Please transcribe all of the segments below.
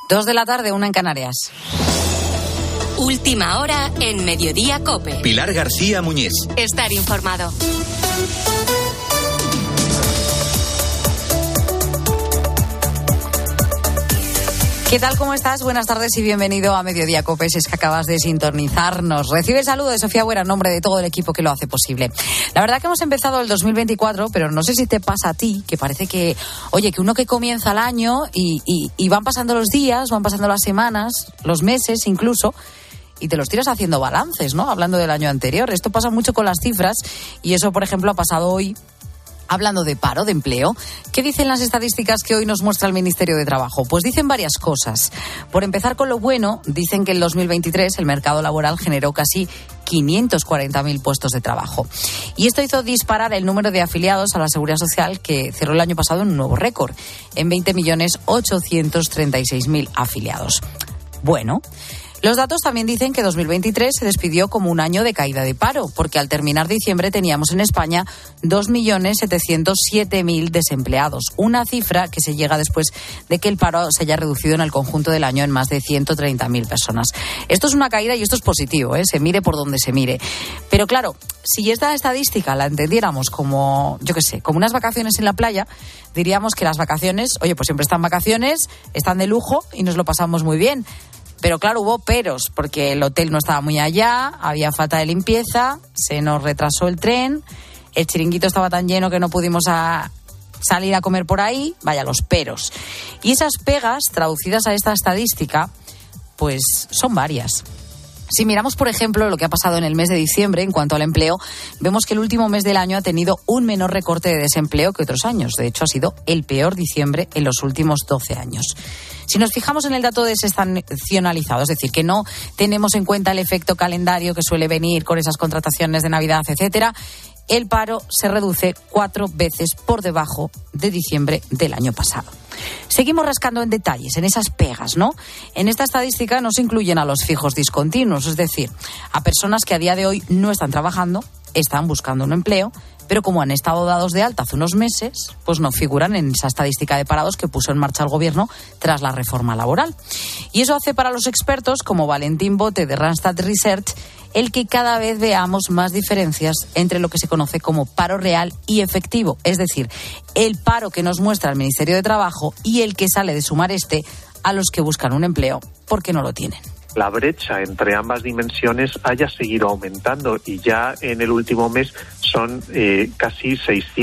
2:00 PM, 1 en Canarias. Última hora en Mediodía COPE. Pilar García Muñiz. Estar informado. ¿Qué tal? ¿Cómo estás? Buenas tardes y bienvenido a Mediodía COPE. Si es que acabas de sintonizarnos. Recibe el saludo de Sofía Buera en nombre de todo el equipo que lo hace posible. La verdad que hemos empezado el 2024, pero no sé si te pasa a ti, que parece que, oye, que uno que comienza el año y van pasando los días, van pasando las semanas, los meses incluso, y te los tiras haciendo balances, ¿no? Hablando del año anterior. Esto pasa mucho con las cifras y eso, por ejemplo, ha pasado hoy. Hablando de paro, de empleo, ¿qué dicen las estadísticas que hoy nos muestra el Ministerio de Trabajo? Pues dicen varias cosas. Por empezar con lo bueno, dicen que en 2023 el mercado laboral generó casi 540.000 puestos de trabajo. Y esto hizo disparar el número de afiliados a la Seguridad Social, que cerró el año pasado en un nuevo récord, en 20.836.000 afiliados. Bueno, los datos también dicen que 2023 se despidió como un año de caída de paro, porque al terminar diciembre teníamos en España 2.707.000 desempleados, una cifra que se llega después de que el paro se haya reducido en el conjunto del año en más de 130.000 personas. Esto es una caída y esto es positivo, se mire por donde se mire. Pero claro, si esta estadística la entendiéramos como, yo qué sé, como unas vacaciones en la playa, diríamos que las vacaciones, oye, pues siempre están vacaciones, están de lujo y nos lo pasamos muy bien. Pero claro, hubo peros, porque el hotel no estaba muy allá, había falta de limpieza, se nos retrasó el tren, el chiringuito estaba tan lleno que no pudimos salir a comer por ahí, vaya, los peros. Y esas pegas, traducidas a esta estadística, pues son varias. Si miramos, por ejemplo, lo que ha pasado en el mes de diciembre en cuanto al empleo, vemos que el último mes del año ha tenido un menor recorte de desempleo que otros años. De hecho, ha sido el peor diciembre en los últimos 12 años. Si nos fijamos en el dato desestacionalizado, es decir, que no tenemos en cuenta el efecto calendario que suele venir con esas contrataciones de Navidad, etcétera, el paro se reduce 4 veces por debajo de diciembre del año pasado. Seguimos rascando en detalles, en esas pegas, ¿no? En esta estadística no se incluyen a los fijos discontinuos, es decir, a personas que a día de hoy no están trabajando, están buscando un empleo, pero como han estado dados de alta hace unos meses, pues no figuran en esa estadística de parados que puso en marcha el gobierno tras la reforma laboral. Y eso hace para los expertos, como Valentín Bote de Randstad Research, el que cada vez veamos más diferencias entre lo que se conoce como paro real y efectivo, es decir, el paro que nos muestra el Ministerio de Trabajo y el que sale de sumar a los que buscan un empleo porque no lo tienen. La brecha entre ambas dimensiones haya seguido aumentando y ya en el último mes son casi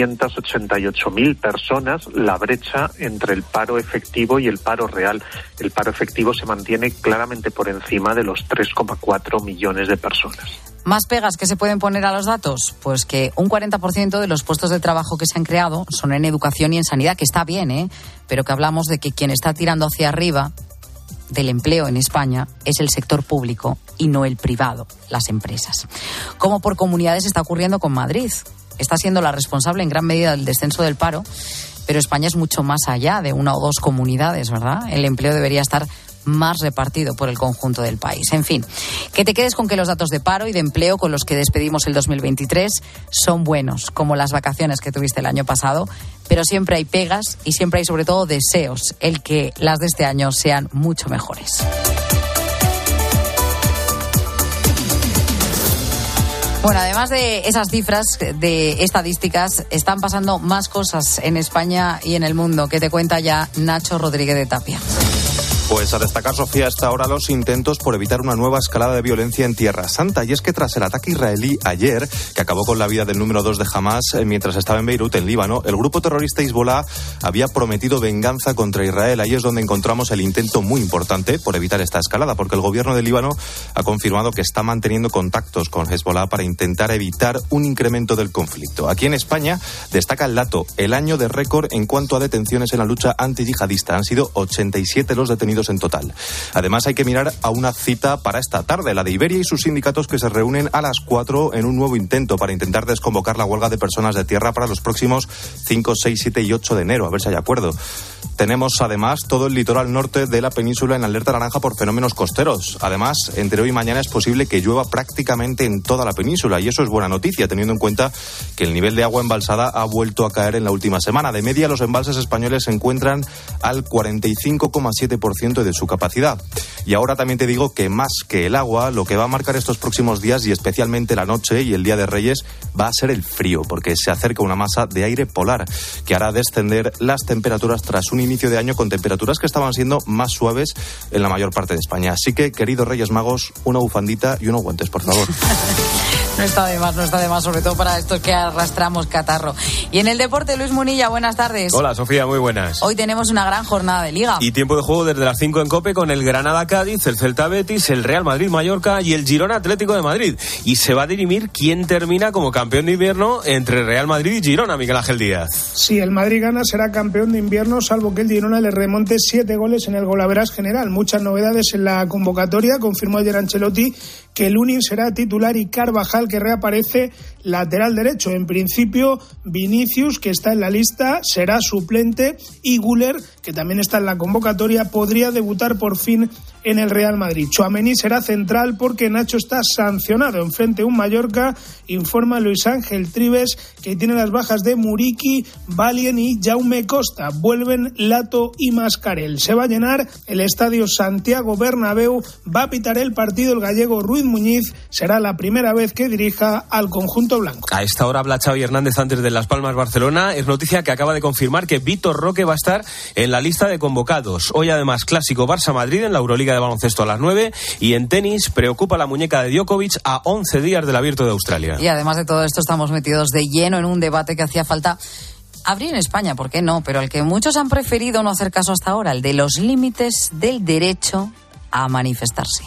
688.000 personas la brecha entre el paro efectivo y el paro real. El paro efectivo se mantiene claramente por encima de los 3,4 millones de personas. ¿Más pegas que se pueden poner a los datos? Pues que un 40% de los puestos de trabajo que se han creado son en educación y en sanidad, que está bien, pero que hablamos de que quien está tirando hacia arriba del empleo en España es el sector público y no el privado, las empresas. Como por comunidades está ocurriendo con Madrid. Está siendo la responsable en gran medida del descenso del paro, pero España es mucho más allá de una o dos comunidades, ¿verdad? El empleo debería estar más repartido por el conjunto del país. En fin, que te quedes con que los datos de paro y de empleo con los que despedimos el 2023 son buenos, como las vacaciones que tuviste el año pasado, pero siempre hay pegas y siempre hay sobre todo deseos, el que las de este año sean mucho mejores. Bueno, además de esas cifras de estadísticas, están pasando más cosas en España y en el mundo, que te cuenta ya Nacho Rodríguez de Tapia. Pues a destacar, Sofía, hasta ahora los intentos por evitar una nueva escalada de violencia en Tierra Santa. Y es que tras el ataque israelí ayer, que acabó con la vida del número 2 de Hamás mientras estaba en Beirut, en Líbano, el grupo terrorista Hezbollah había prometido venganza contra Israel. Ahí es donde encontramos el intento muy importante por evitar esta escalada, porque el gobierno de Líbano ha confirmado que está manteniendo contactos con Hezbollah para intentar evitar un incremento del conflicto. Aquí en España destaca el dato, el año de récord en cuanto a detenciones en la lucha antiyihadista. Han sido 87 los detenidos en total. Además, hay que mirar a una cita para esta tarde, la de Iberia y sus sindicatos, que se reúnen a las 4 en un nuevo intento para intentar desconvocar la huelga de personas de tierra para los próximos 5, 6, 7 y 8 de enero, a ver si hay acuerdo. Tenemos además todo el litoral norte de la península en alerta naranja por fenómenos costeros. Además, entre hoy y mañana es posible que llueva prácticamente en toda la península, y eso es buena noticia, teniendo en cuenta que el nivel de agua embalsada ha vuelto a caer en la última semana. De media, los embalses españoles se encuentran al 45,7% 50% de su capacidad. Y ahora también te digo que más que el agua, lo que va a marcar estos próximos días y especialmente la noche y el Día de Reyes va a ser el frío, porque se acerca una masa de aire polar que hará descender las temperaturas tras un inicio de año con temperaturas que estaban siendo más suaves en la mayor parte de España. Así que, queridos Reyes Magos, una bufandita y unos guantes, por favor. No está de más, sobre todo para estos que arrastramos catarro. Y en el deporte, Luis Munilla, buenas tardes. Hola, Sofía, muy buenas. Hoy tenemos una gran jornada de Liga. Y tiempo de juego desde las 5 en COPE con el Granada-Cádiz, el Celta-Betis, el Real Madrid-Mallorca y el Girona-Atlético de Madrid. Y se va a dirimir quién termina como campeón de invierno entre Real Madrid y Girona, Miguel Ángel Díaz. Si el Madrid gana, será campeón de invierno, salvo que el Girona le remonte 7 goles en el golaveras general. Muchas novedades en la convocatoria. Confirmó ayer Ancelotti que Lunin será titular y Carvajal, que reaparece, lateral derecho. En principio, Vinicius, que está en la lista, será suplente, y Güler, que también está en la convocatoria, podría debutar por fin en el Real Madrid. Tchouaméni será central porque Nacho está sancionado enfrente a un Mallorca, informa Luis Ángel Trives, que tiene las bajas de Muriqui, Valien y Jaume Costa. Vuelven Lato y Mascarell. Se va a llenar el estadio Santiago Bernabéu, va a pitar el partido el gallego Ruiz Muñiz, será la primera vez que dirija al conjunto blanco. A esta hora habla Xavi Hernández antes de Las Palmas Barcelona. Es noticia que acaba de confirmar que Vitor Roque va a estar en la lista de convocados. Hoy además clásico Barça-Madrid en la Euroliga de baloncesto a las 9, y en tenis preocupa la muñeca de Djokovic a 11 días del Abierto de Australia. Y además de todo esto estamos metidos de lleno en un debate que hacía falta abrir en España, ¿por qué no? Pero al que muchos han preferido no hacer caso hasta ahora, el de los límites del derecho a manifestarse.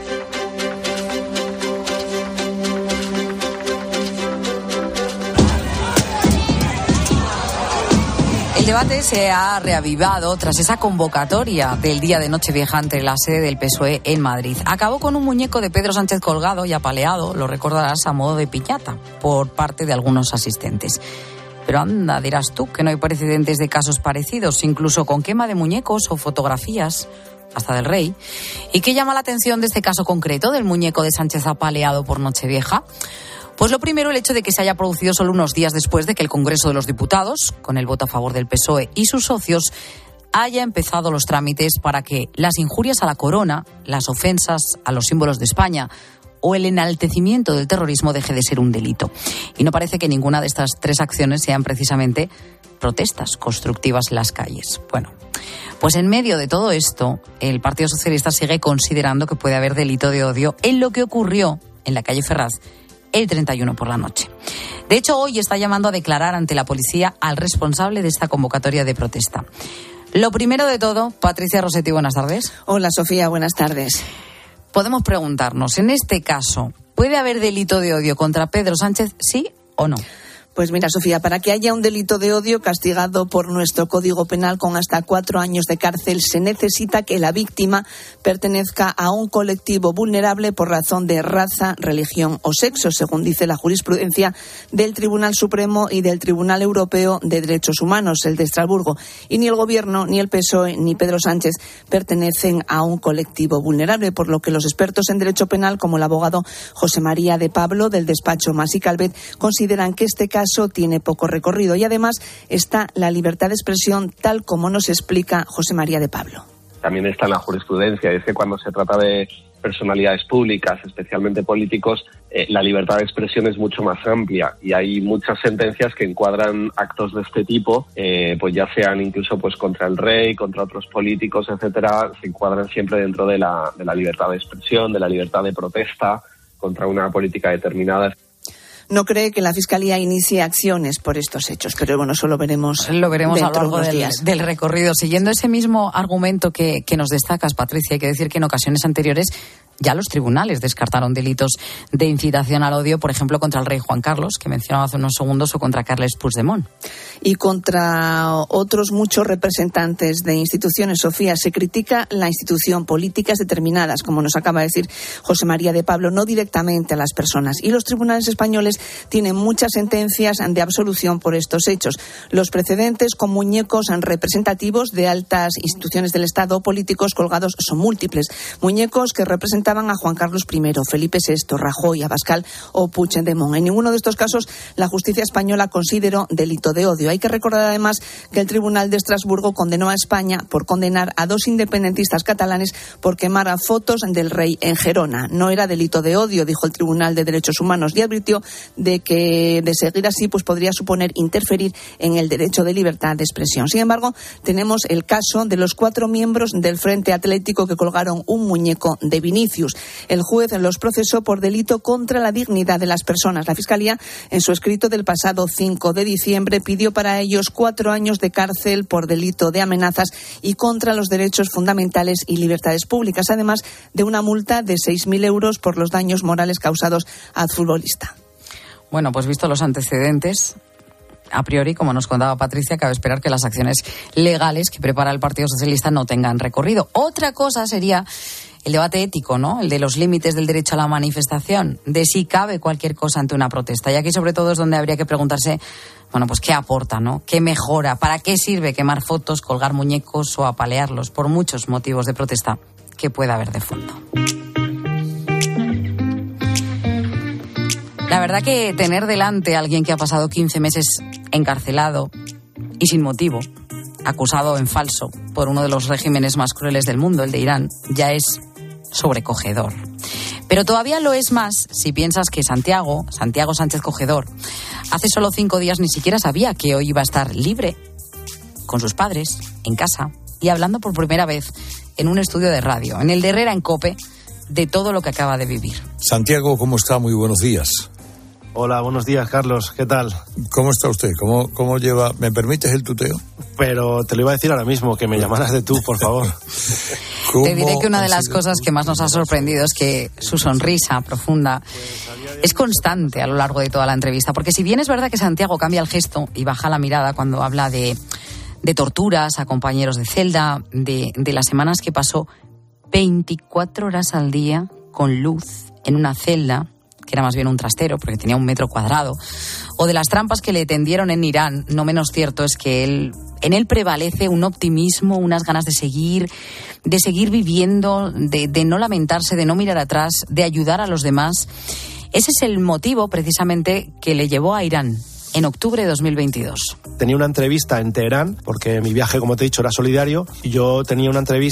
El debate se ha reavivado tras esa convocatoria del día de Nochevieja entre la sede del PSOE en Madrid. Acabó con un muñeco de Pedro Sánchez colgado y apaleado, lo recordarás, a modo de piñata por parte de algunos asistentes. Pero anda, dirás tú, que no hay precedentes de casos parecidos, incluso con quema de muñecos o fotografías, hasta del rey. ¿Y qué llama la atención de este caso concreto, del muñeco de Sánchez apaleado por Nochevieja? Pues lo primero, el hecho de que se haya producido solo unos días después de que el Congreso de los Diputados, con el voto a favor del PSOE y sus socios, haya empezado los trámites para que las injurias a la corona, las ofensas a los símbolos de España o el enaltecimiento del terrorismo deje de ser un delito. Y no parece que ninguna de estas tres acciones sean precisamente protestas constructivas en las calles. Bueno, pues en medio de todo esto, el Partido Socialista sigue considerando que puede haber delito de odio en lo que ocurrió en la calle Ferraz el 31 por la noche. De hecho, hoy está llamando a declarar ante la policía al responsable de esta convocatoria de protesta. Lo primero de todo, Patricia Rossetti, buenas tardes. Hola, Sofía, buenas tardes. Podemos preguntarnos, en este caso, ¿puede haber delito de odio contra Pedro Sánchez, sí o no? Pues mira, Sofía, para que haya un delito de odio castigado por nuestro Código Penal con hasta 4 años de cárcel, se necesita que la víctima pertenezca a un colectivo vulnerable por razón de raza, religión o sexo, según dice la jurisprudencia del Tribunal Supremo y del Tribunal Europeo de Derechos Humanos, el de Estrasburgo. Y ni el Gobierno, ni el PSOE, ni Pedro Sánchez pertenecen a un colectivo vulnerable, por lo que los expertos en derecho penal, como el abogado José María de Pablo, del despacho Mas y Calvet, consideran que este caso tiene poco recorrido y además está la libertad de expresión tal como nos explica José María de Pablo. También está en la jurisprudencia, es que cuando se trata de personalidades públicas, especialmente políticos, la libertad de expresión es mucho más amplia y hay muchas sentencias que encuadran actos de este tipo, pues ya sean incluso pues contra el rey, contra otros políticos, etcétera, se encuadran siempre dentro de la libertad de expresión, de la libertad de protesta contra una política determinada. No cree que la Fiscalía inicie acciones por estos hechos, pero bueno, eso lo veremos a lo largo del recorrido. Siguiendo ese mismo argumento que nos destacas, Patricia, hay que decir que en ocasiones anteriores ya los tribunales descartaron delitos de incitación al odio, por ejemplo, contra el rey Juan Carlos, que mencionaba hace unos segundos, o contra Carles Puigdemont. Y contra otros muchos representantes de instituciones, Sofía, se critica la institución, políticas determinadas, como nos acaba de decir José María de Pablo, no directamente a las personas. Y los tribunales españoles tienen muchas sentencias de absolución por estos hechos. Los precedentes con muñecos representativos de altas instituciones del Estado o políticos colgados son múltiples. Muñecos que representan enfrentaban a Juan Carlos I, Felipe VI, Rajoy, Abascal o Puigdemont. En ninguno de estos casos la justicia española consideró delito de odio. Hay que recordar además que el Tribunal de Estrasburgo condenó a España por condenar a 2 independentistas catalanes por quemar fotos del rey en Gerona. No era delito de odio, dijo el Tribunal de Derechos Humanos, y advirtió de que de seguir así pues podría suponer interferir en el derecho de libertad de expresión. Sin embargo, tenemos el caso de los 4 miembros del Frente Atlético que colgaron un muñeco de Vinicius. El juez los procesó por delito contra la dignidad de las personas. La Fiscalía, en su escrito del pasado 5 de diciembre, pidió para ellos 4 años de cárcel por delito de amenazas y contra los derechos fundamentales y libertades públicas, además de una multa de 6.000 euros por los daños morales causados al futbolista. Bueno, pues visto los antecedentes, a priori, como nos contaba Patricia, cabe esperar que las acciones legales que prepara el Partido Socialista no tengan recorrido. Otra cosa sería el debate ético, ¿no? El de los límites del derecho a la manifestación, de si cabe cualquier cosa ante una protesta. Y aquí, sobre todo, es donde habría que preguntarse, bueno, pues qué aporta, ¿no? ¿Qué mejora? ¿Para qué sirve quemar fotos, colgar muñecos o apalearlos? Por muchos motivos de protesta que pueda haber de fondo. La verdad que tener delante a alguien que ha pasado 15 meses encarcelado y sin motivo, acusado en falso por uno de los regímenes más crueles del mundo, el de Irán, ya es sobrecogedor. Pero todavía lo es más si piensas que Santiago Sánchez Cogedor, hace solo 5 días ni siquiera sabía que hoy iba a estar libre, con sus padres, en casa, y hablando por primera vez en un estudio de radio, en el de Herrera en COPE, de todo lo que acaba de vivir. Santiago, ¿cómo está? Muy buenos días. Hola, buenos días, Carlos. ¿Qué tal? ¿Cómo está usted? ¿Cómo lleva? ¿Me permites el tuteo? Pero te lo iba a decir ahora mismo, que me llamaras de tú, por favor. Te diré que una de las cosas que más nos ha sorprendido es que su sonrisa profunda es constante a lo largo de toda la entrevista. Porque si bien es verdad que Santiago cambia el gesto y baja la mirada cuando habla de torturas a compañeros de celda, de las semanas que pasó 24 horas al día con luz en una celda, que era más bien un trastero porque tenía 1 metro cuadrado, o de las trampas que le tendieron en Irán, no menos cierto es que en él prevalece un optimismo, unas ganas de seguir viviendo, de no lamentarse, de no mirar atrás, de ayudar a los demás. Ese es el motivo precisamente que le llevó a Irán en octubre de 2022. Tenía una entrevista en Teherán, porque mi viaje, como te he dicho, era solidario, y yo tenía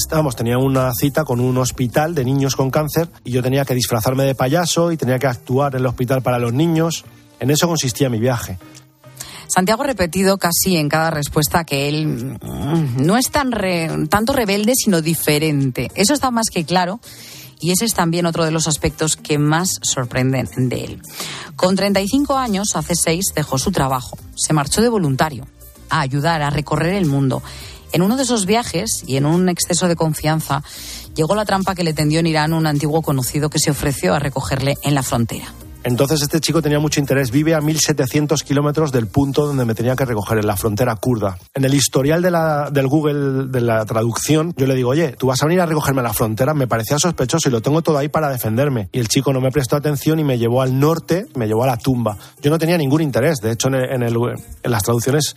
una cita con un hospital de niños con cáncer, y yo tenía que disfrazarme de payaso y tenía que actuar en el hospital para los niños. En eso consistía mi viaje. Santiago ha repetido casi en cada respuesta que él no es tanto rebelde, sino diferente. Eso está más que claro. Y ese es también otro de los aspectos que más sorprenden de él. Con 35 años, hace 6, dejó su trabajo. Se marchó de voluntario a ayudar, a recorrer el mundo. En uno de esos viajes, y en un exceso de confianza, llegó la trampa que le tendió en Irán un antiguo conocido que se ofreció a recogerle en la frontera. Entonces este chico tenía mucho interés. Vive a 1.700 kilómetros del punto donde me tenía que recoger, en la frontera kurda. En el historial del Google de la traducción, yo le digo, oye, ¿tú vas a venir a recogerme a la frontera? Me parecía sospechoso y lo tengo todo ahí para defenderme. Y el chico no me prestó atención y me llevó al norte, me llevó a la tumba. Yo no tenía ningún interés. De hecho, en las traducciones,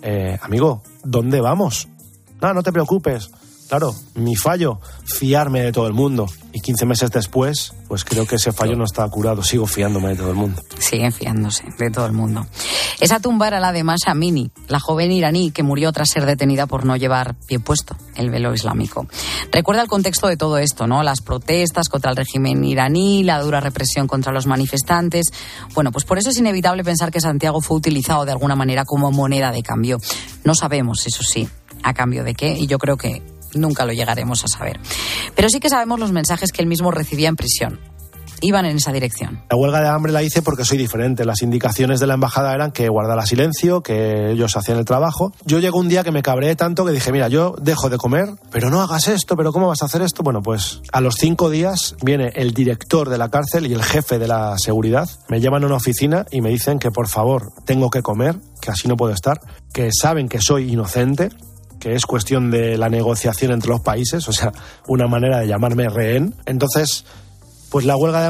amigo, ¿dónde vamos? No te preocupes. Claro, mi fallo, fiarme de todo el mundo. Y 15 meses después, pues creo que ese fallo no está curado. Sigo fiándome de todo el mundo. Siguen fiándose de todo el mundo. Esa tumba era la de Mahsa Amini, la joven iraní que murió tras ser detenida por no llevar pie puesto, el velo islámico. Recuerda el contexto de todo esto, ¿no? Las protestas contra el régimen iraní, la dura represión contra los manifestantes. Bueno, pues por eso es inevitable pensar que Santiago fue utilizado de alguna manera como moneda de cambio. No sabemos, eso sí, a cambio de qué, y yo creo que nunca lo llegaremos a saber. Pero sí que sabemos los mensajes que él mismo recibía en prisión. Iban en esa dirección. La huelga de hambre la hice porque soy diferente. Las indicaciones de la embajada eran que guardara silencio, que ellos hacían el trabajo. Yo llegó un día que me cabreé tanto que dije, mira, yo dejo de comer, pero no hagas esto, pero ¿cómo vas a hacer esto? Bueno, pues a los 5 días viene el director de la cárcel y el jefe de la seguridad. Me llaman a una oficina y me dicen que por favor tengo que comer, que así no puedo estar, que saben que soy inocente, que es cuestión de la negociación entre los países, o sea, una manera de llamarme rehén. Entonces, pues la huelga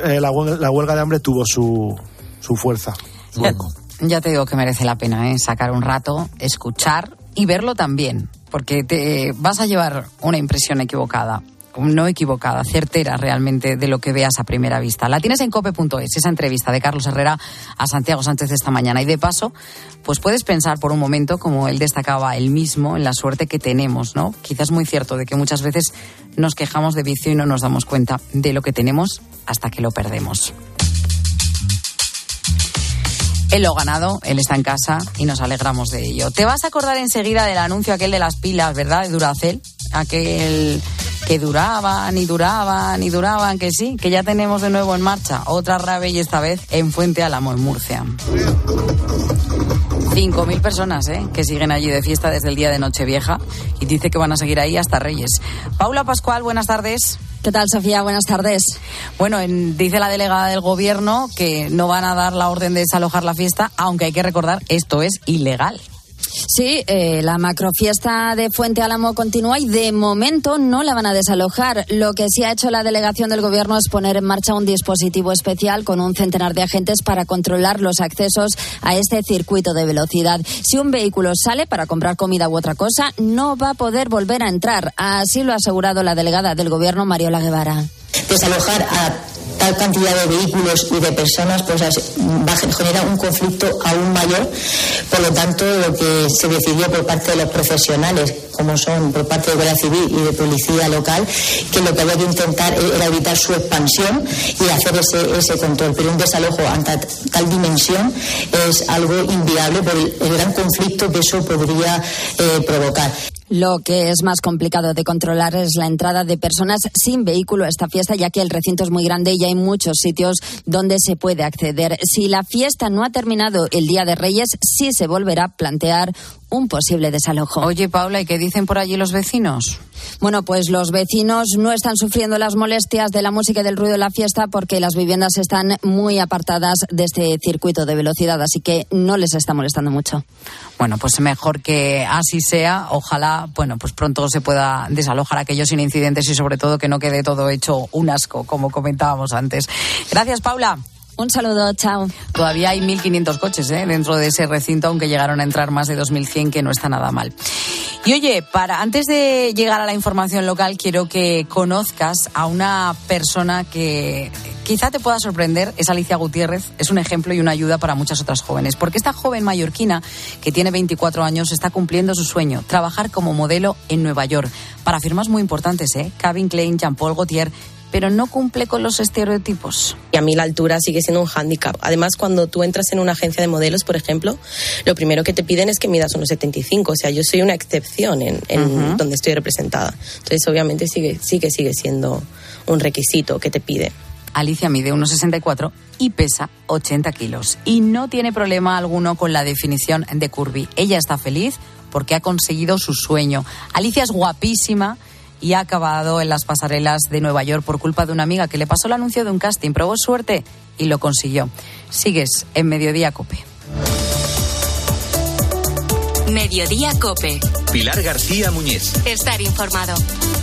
de hambre tuvo su fuerza. Ya te digo que merece la pena, sacar un rato, escuchar y verlo también, porque te vas a llevar una impresión equivocada. no equivocada, certera realmente de lo que veas a primera vista. La tienes en cope.es, esa entrevista de Carlos Herrera a Santiago Sánchez esta mañana. Y de paso, pues puedes pensar por un momento, como él destacaba él mismo, en la suerte que tenemos, ¿no? Quizás muy cierto de que muchas veces nos quejamos de vicio y no nos damos cuenta de lo que tenemos hasta que lo perdemos. Él lo ha ganado, él está en casa y nos alegramos de ello. Te vas a acordar enseguida del anuncio aquel de las pilas, ¿verdad? De Duracell. Aquel que duraban y duraban y duraban, que sí, que ya tenemos de nuevo en marcha otra rave y esta vez en Fuente Álamo, en Murcia. 5.000 personas, que siguen allí de fiesta desde el día de Nochevieja y dice que van a seguir ahí hasta Reyes. Paula Pascual, buenas tardes. ¿Qué tal, Sofía? Buenas tardes. Bueno, dice la delegada del Gobierno que no van a dar la orden de desalojar la fiesta, aunque hay que recordar, esto es ilegal. Sí, la macrofiesta de Fuente Álamo continúa y de momento no la van a desalojar. Lo que sí ha hecho la delegación del Gobierno es poner en marcha un dispositivo especial con un centenar de agentes para controlar los accesos a este circuito de velocidad. Si un vehículo sale para comprar comida u otra cosa, no va a poder volver a entrar. Así lo ha asegurado la delegada del Gobierno, Mariola Guevara. Desalojar a tal cantidad de vehículos y de personas pues va a generar un conflicto aún mayor. Por lo tanto, lo que se decidió por parte de los profesionales, como son por parte de Guardia Civil y de Policía Local, que lo que había que intentar era evitar su expansión y hacer ese control. Pero un desalojo ante tal dimensión es algo inviable por el gran conflicto que eso podría provocar. Lo que es más complicado de controlar es la entrada de personas sin vehículo a esta fiesta, ya que el recinto es muy grande y hay muchos sitios donde se puede acceder. Si la fiesta no ha terminado el Día de Reyes, sí se volverá a plantear un posible desalojo. Oye, Paula, ¿y qué dicen por allí los vecinos? Bueno, pues los vecinos no están sufriendo las molestias de la música y del ruido de la fiesta porque las viviendas están muy apartadas de este circuito de velocidad, así que no les está molestando mucho. Bueno, pues mejor que así sea. Ojalá, bueno, pues pronto se pueda desalojar aquello sin incidentes y sobre todo que no quede todo hecho un asco, como comentábamos antes. Gracias, Paula. Un saludo, chao. Todavía hay 1.500 coches dentro de ese recinto, aunque llegaron a entrar más de 2.100, que no está nada mal. Y oye, antes de llegar a la información local, quiero que conozcas a una persona que quizá te pueda sorprender. Es Alicia Gutiérrez, es un ejemplo y una ayuda para muchas otras jóvenes. Porque esta joven mallorquina, que tiene 24 años, está cumpliendo su sueño, trabajar como modelo en Nueva York. Para firmas muy importantes, Calvin Klein, Jean Paul Gaultier, pero no cumple con los estereotipos. Y a mí la altura sigue siendo un hándicap. Además, cuando tú entras en una agencia de modelos, por ejemplo, lo primero que te piden es que midas unos 75. O sea, yo soy una excepción en donde estoy representada. Entonces, obviamente, sigue siendo un requisito que te pide. Alicia mide 1,64 y pesa 80 kilos. Y no tiene problema alguno con la definición de curvy. Ella está feliz porque ha conseguido su sueño. Alicia es guapísima y ha acabado en las pasarelas de Nueva York por culpa de una amiga que le pasó el anuncio de un casting, probó suerte y lo consiguió. Sigues en Mediodía COPE. Mediodía COPE. Pilar García Muñiz. Estar informado.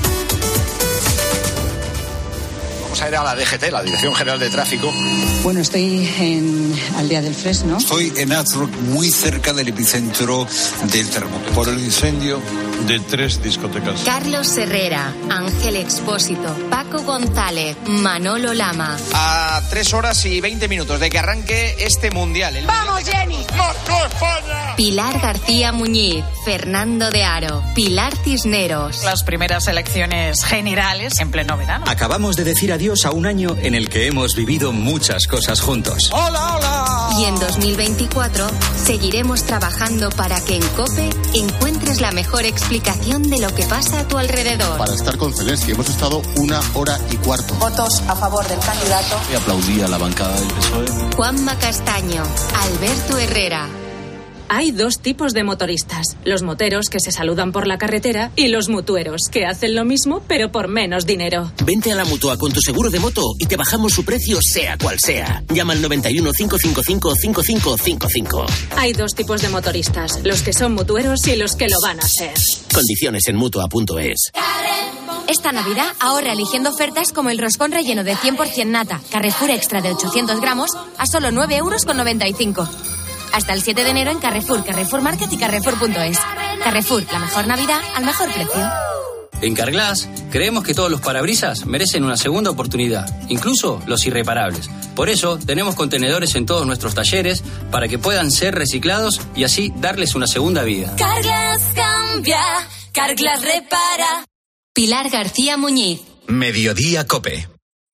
Vamos a ir a la DGT, la Dirección General de Tráfico. Bueno, estoy en Aldea del Fresno. Estoy en Azrock, muy cerca del epicentro del terremoto. Por el incendio de 3 discotecas. Carlos Herrera, Ángel Expósito, Paco González, Manolo Lama. A 3 horas y 20 minutos de que arranque este mundial. ¡Vamos, Jenny! ¡Marco España! Pilar García Muñiz, Fernando de Aro, Pilar Cisneros. Las primeras elecciones generales en pleno verano. Acabamos de decir adiós a un año en el que hemos vivido muchas cosas juntos. ¡Hola, hola! Y en 2024 seguiremos trabajando para que en COPE encuentres la mejor explicación de lo que pasa a tu alrededor. Para estar con Zelensky hemos estado 1 hora y cuarto. Votos a favor del candidato. Y aplaudí a la bancada del PSOE. Juanma Castaño, Alberto Herrera. Hay 2 tipos de motoristas, los moteros que se saludan por la carretera y los mutueros que hacen lo mismo pero por menos dinero. Vente a la Mutua con tu seguro de moto y te bajamos su precio sea cual sea. Llama al 91 555 5555. Hay 2 tipos de motoristas, los que son mutueros y los que lo van a ser. Condiciones en Mutua.es. Esta Navidad ahorra eligiendo ofertas como el roscón relleno de 100% nata Carrefour Extra de 800 gramos a solo 9,95 €. Hasta el 7 de enero en Carrefour, Carrefour Market y Carrefour.es. Carrefour, la mejor Navidad al mejor precio. En Carglass creemos que todos los parabrisas merecen una segunda oportunidad, incluso los irreparables. Por eso tenemos contenedores en todos nuestros talleres para que puedan ser reciclados y así darles una segunda vida. Carglass cambia, Carglass repara. Pilar García Muñiz. Mediodía COPE.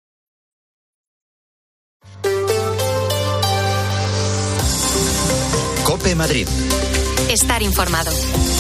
COPE Madrid. Estar informado.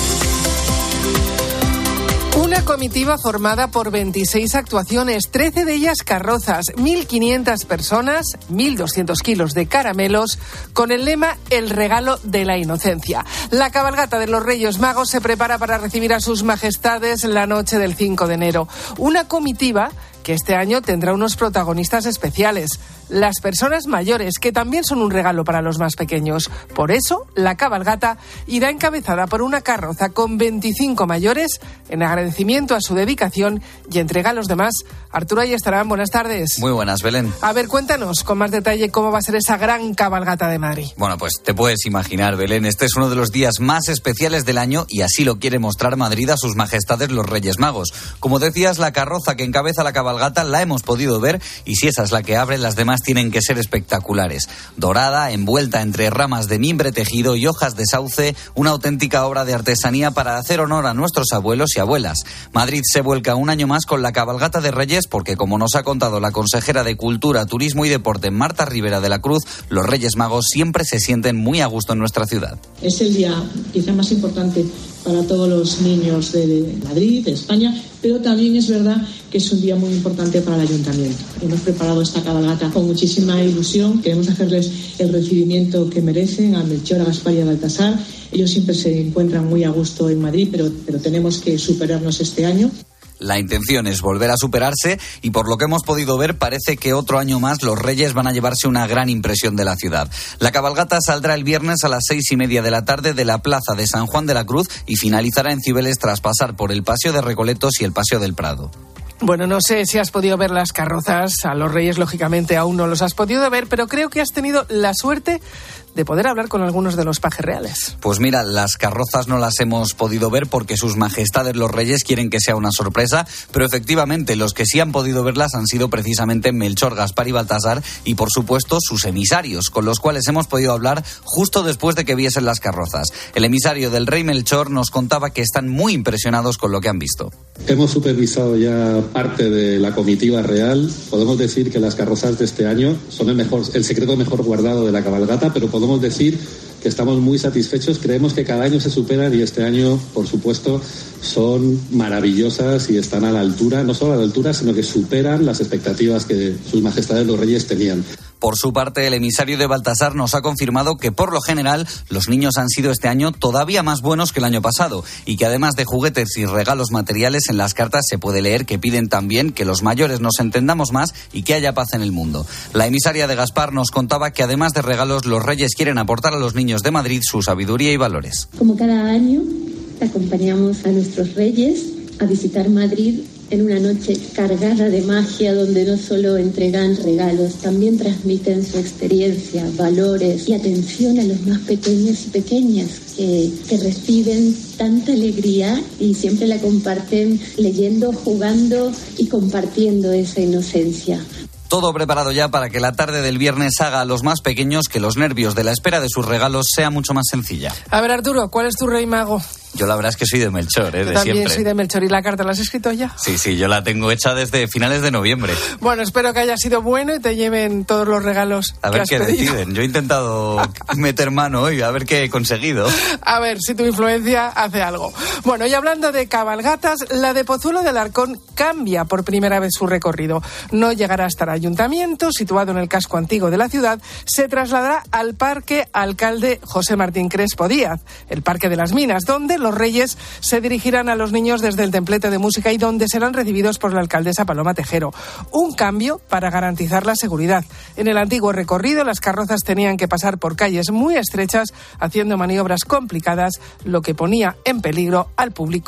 Una comitiva formada por 26 actuaciones, 13 de ellas carrozas, 1.500 personas, 1.200 kilos de caramelos, con el lema El regalo de la inocencia. La cabalgata de los Reyes Magos se prepara para recibir a sus majestades la noche del 5 de enero. Una comitiva que este año tendrá unos protagonistas especiales, las personas mayores, que también son un regalo para los más pequeños. Por eso, la cabalgata irá encabezada por una carroza con 25 mayores en agradecimiento a su dedicación y entrega a los demás. Arturo Ayestarán, buenas tardes. Muy buenas, Belén. A ver, cuéntanos con más detalle cómo va a ser esa gran cabalgata de Madrid. Bueno, pues te puedes imaginar, Belén, este es uno de los días más especiales del año y así lo quiere mostrar Madrid a sus majestades los Reyes Magos. Como decías, la carroza que encabeza la cabalgata la hemos podido ver y si esa es la que abre, las demás tienen que ser espectaculares. Dorada, envuelta entre ramas de mimbre tejido y hojas de sauce, una auténtica obra de artesanía para hacer honor a nuestros abuelos y abuelas. Madrid se vuelca un año más con la cabalgata de Reyes porque, como nos ha contado la consejera de Cultura, Turismo y Deporte, Marta Rivera de la Cruz, los Reyes Magos siempre se sienten muy a gusto en nuestra ciudad. Es el día quizá más importante para todos los niños de Madrid, de España, pero también es verdad que es un día muy importante para el Ayuntamiento. Hemos preparado esta cabalgata con muchísima ilusión. Queremos hacerles el recibimiento que merecen a Melchor, a Gaspar y a Baltasar. Ellos siempre se encuentran muy a gusto en Madrid, pero tenemos que superarnos este año. La intención es volver a superarse y por lo que hemos podido ver parece que otro año más los Reyes van a llevarse una gran impresión de la ciudad. La cabalgata saldrá el viernes a las 6:30 de la tarde de la plaza de San Juan de la Cruz y finalizará en Cibeles tras pasar por el Paseo de Recoletos y el Paseo del Prado. Bueno, no sé si has podido ver las carrozas, a los Reyes lógicamente aún no los has podido ver, pero creo que has tenido la suerte de poder hablar con algunos de los pajes reales. Pues mira, las carrozas no las hemos podido ver porque sus majestades los Reyes quieren que sea una sorpresa, pero efectivamente los que sí han podido verlas han sido precisamente Melchor, Gaspar y Baltasar y por supuesto sus emisarios, con los cuales hemos podido hablar justo después de que viesen las carrozas. El emisario del rey Melchor nos contaba que están muy impresionados con lo que han visto. Hemos supervisado ya parte de la comitiva real. Podemos decir que las carrozas de este año son el secreto mejor guardado de la cabalgata, pero podemos decir que estamos muy satisfechos. Creemos que cada año se superan y este año, por supuesto, son maravillosas y están a la altura, no solo a la altura, sino que superan las expectativas que sus majestades los Reyes tenían. Por su parte, el emisario de Baltasar nos ha confirmado que, por lo general, los niños han sido este año todavía más buenos que el año pasado y que, además de juguetes y regalos materiales, en las cartas se puede leer que piden también que los mayores nos entendamos más y que haya paz en el mundo. La emisaria de Gaspar nos contaba que, además de regalos, los Reyes quieren aportar a los niños de Madrid su sabiduría y valores. Como cada año, acompañamos a nuestros Reyes a visitar Madrid en una noche cargada de magia donde no solo entregan regalos, también transmiten su experiencia, valores y atención a los más pequeños y pequeñas que reciben tanta alegría y siempre la comparten leyendo, jugando y compartiendo esa inocencia. Todo preparado ya para que la tarde del viernes haga a los más pequeños que los nervios de la espera de sus regalos sea mucho más sencilla. A ver, Arturo, ¿cuál es tu rey mago? Yo la verdad es que soy de Melchor, de también siempre. Soy de Melchor. ¿Y la carta la has escrito ya? Sí, yo la tengo hecha desde finales de noviembre. Bueno, espero que haya sido bueno y te lleven todos los regalos a ver qué deciden. Yo he intentado meter mano hoy, a ver qué he conseguido. A ver si tu influencia hace algo. Bueno, y hablando de cabalgatas, la de Pozuelo de Alarcón cambia por primera vez su recorrido. No llegará hasta el ayuntamiento, situado en el casco antiguo de la ciudad, se trasladará al Parque Alcalde José Martín Crespo Díaz, el Parque de las Minas, donde los Reyes se dirigirán a los niños desde el templete de música y donde serán recibidos por la alcaldesa Paloma Tejero. Un cambio para garantizar la seguridad. En el antiguo recorrido, las carrozas tenían que pasar por calles muy estrechas, haciendo maniobras complicadas, lo que ponía en peligro al público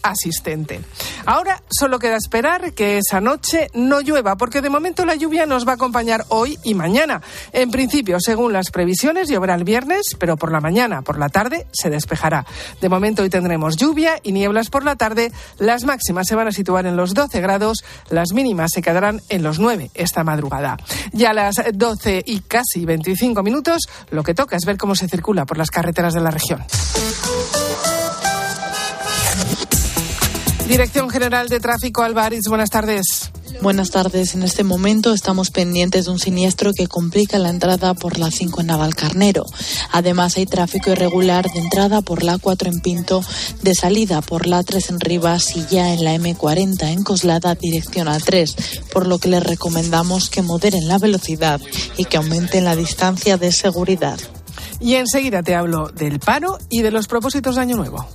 asistente. Ahora solo queda esperar que esa noche no llueva, porque de momento la lluvia nos va a acompañar hoy y mañana. En principio, según las previsiones, lloverá el viernes, pero por la mañana, por la tarde, se despejará. De momento hoy tendremos lluvia y nieblas por la tarde. Las máximas se van a situar en los 12 grados, las mínimas se quedarán en los 9 esta madrugada. Ya a las 12 y casi 25 minutos, lo que toca es ver cómo se circula por las carreteras de la región. Dirección General de Tráfico, Alba Ariz, buenas tardes. Buenas tardes. En este momento estamos pendientes de un siniestro que complica la entrada por la 5 en Navalcarnero. Además, hay tráfico irregular de entrada por la 4 en Pinto, de salida por la 3 en Rivas y ya en la M40 en Coslada, dirección A3, por lo que les recomendamos que moderen la velocidad y que aumenten la distancia de seguridad. Y enseguida te hablo del paro y de los propósitos de Año Nuevo.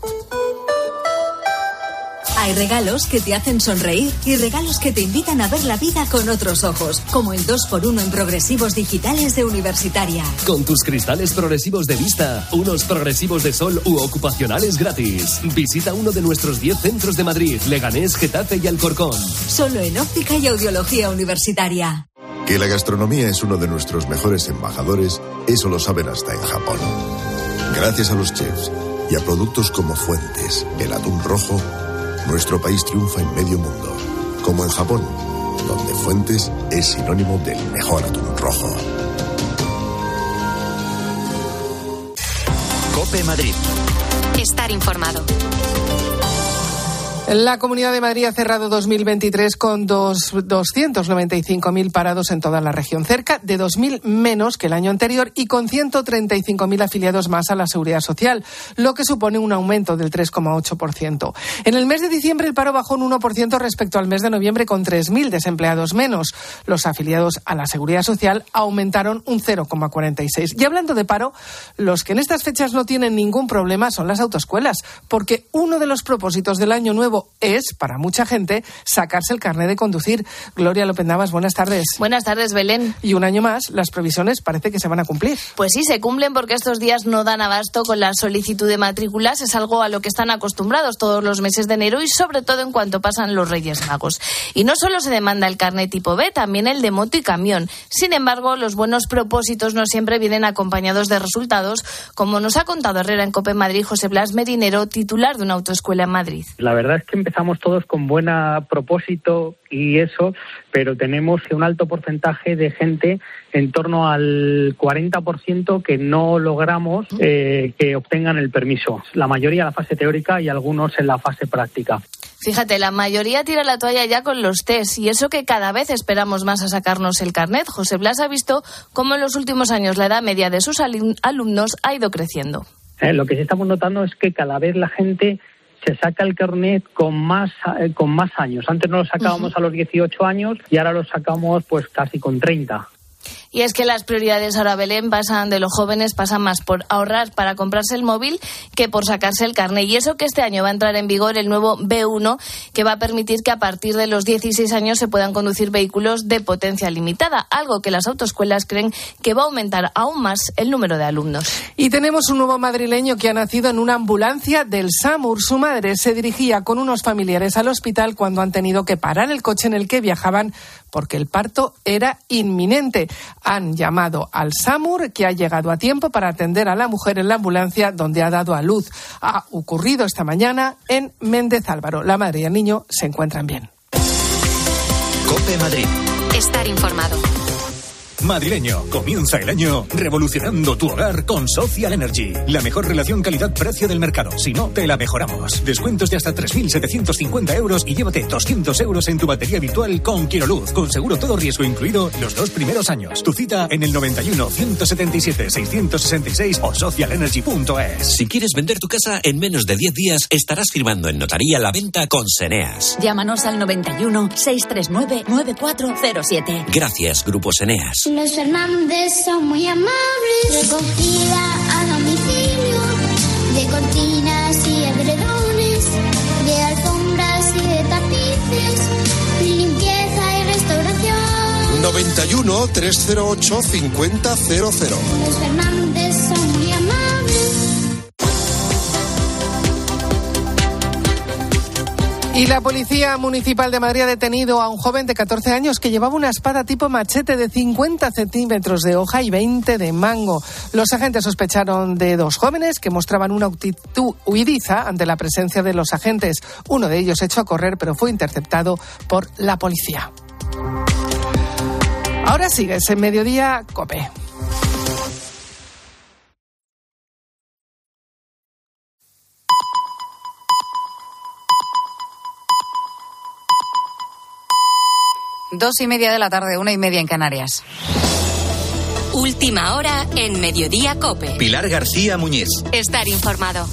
Hay regalos que te hacen sonreír y regalos que te invitan a ver la vida con otros ojos, como el 2x1 en progresivos digitales de Universitaria. Con tus cristales progresivos de vista, unos progresivos de sol u ocupacionales gratis. Visita uno de nuestros 10 centros de Madrid, Leganés, Getafe y Alcorcón. Solo en Óptica y Audiología Universitaria. Que la gastronomía es uno de nuestros mejores embajadores, eso lo saben hasta en Japón. Gracias a los chefs y a productos como Fuentes, el atún rojo, nuestro país triunfa en medio mundo, como en Japón, donde Fuentes es sinónimo del mejor atún rojo. COPE Madrid. Estar informado. La Comunidad de Madrid ha cerrado 2023 con 295.000 parados en toda la región, cerca de 2.000 menos que el año anterior y con 135.000 afiliados más a la Seguridad Social, lo que supone un aumento del 3,8%. En el mes de diciembre el paro bajó un 1% respecto al mes de noviembre con 3.000 desempleados menos. Los afiliados a la Seguridad Social aumentaron un 0,46%. Y hablando de paro, los que en estas fechas no tienen ningún problema son las autoescuelas, porque uno de los propósitos del año nuevo es, para mucha gente, sacarse el carnet de conducir. Gloria López Navas, buenas tardes. Buenas tardes, Belén. Y un año más, las previsiones parece que se van a cumplir. Pues sí, se cumplen porque estos días no dan abasto con la solicitud de matrículas. Es algo a lo que están acostumbrados todos los meses de enero y sobre todo en cuanto pasan los Reyes Magos. Y no solo se demanda el carnet tipo B, también el de moto y camión. Sin embargo, los buenos propósitos no siempre vienen acompañados de resultados, como nos ha contado Herrera en COPE Madrid José Blas Merinero, titular de una autoescuela en Madrid. La verdad es que empezamos todos con buen propósito y eso, pero tenemos un alto porcentaje de gente, en torno al 40%, que no logramos que obtengan el permiso. La mayoría en la fase teórica y algunos en la fase práctica. Fíjate, la mayoría tira la toalla ya con los test y eso que cada vez esperamos más a sacarnos el carnet. José Blas ha visto cómo en los últimos años la edad media de sus alumnos ha ido creciendo. Lo que sí estamos notando es que cada vez la gente se saca el carnet con más años. Antes no lo sacábamos a los 18 años y ahora lo sacamos pues casi con 30. Y es que las prioridades ahora, Belén, de los jóvenes pasan más por ahorrar para comprarse el móvil que por sacarse el carnet. Y eso que este año va a entrar en vigor el nuevo B1, que va a permitir que a partir de los 16 años se puedan conducir vehículos de potencia limitada, algo que las autoescuelas creen que va a aumentar aún más el número de alumnos. Y tenemos un nuevo madrileño que ha nacido en una ambulancia del SAMUR. Su madre se dirigía con unos familiares al hospital cuando han tenido que parar el coche en el que viajaban porque el parto era inminente. Han llamado al SAMUR, que ha llegado a tiempo para atender a la mujer en la ambulancia donde ha dado a luz. Ha ocurrido esta mañana en Méndez Álvaro. La madre y el niño se encuentran bien. COPE Madrid. Estar informado. Madrileño, comienza el año revolucionando tu hogar con Social Energy. La mejor relación calidad-precio del mercado. Si no, te la mejoramos. Descuentos de hasta 3.750 euros y llévate 200 euros en tu batería virtual con Quiroluz. Con seguro todo riesgo incluido los 2 primeros años. Tu cita en el 91 177 666 o socialenergy.es. Si quieres vender tu casa en menos de 10 días, estarás firmando en notaría la venta con Seneas. Llámanos al 91 639 9407. Gracias, Grupo Seneas. Los Fernández son muy amables. Recogida a domicilio de cortinas y edredones, de alfombras y de tapices, limpieza y restauración. 91 308 5000. Los Fernández son muy amables. Y la Policía Municipal de Madrid ha detenido a un joven de 14 años que llevaba una espada tipo machete de 50 centímetros de hoja y 20 de mango. Los agentes sospecharon de 2 jóvenes que mostraban una actitud huidiza ante la presencia de los agentes. Uno de ellos echó a correr, pero fue interceptado por la policía. Ahora sigues en Mediodía COPE. Dos y media de la tarde, 1:30 en Canarias. Última hora en Mediodía COPE. Pilar García Muñiz. Estar informado.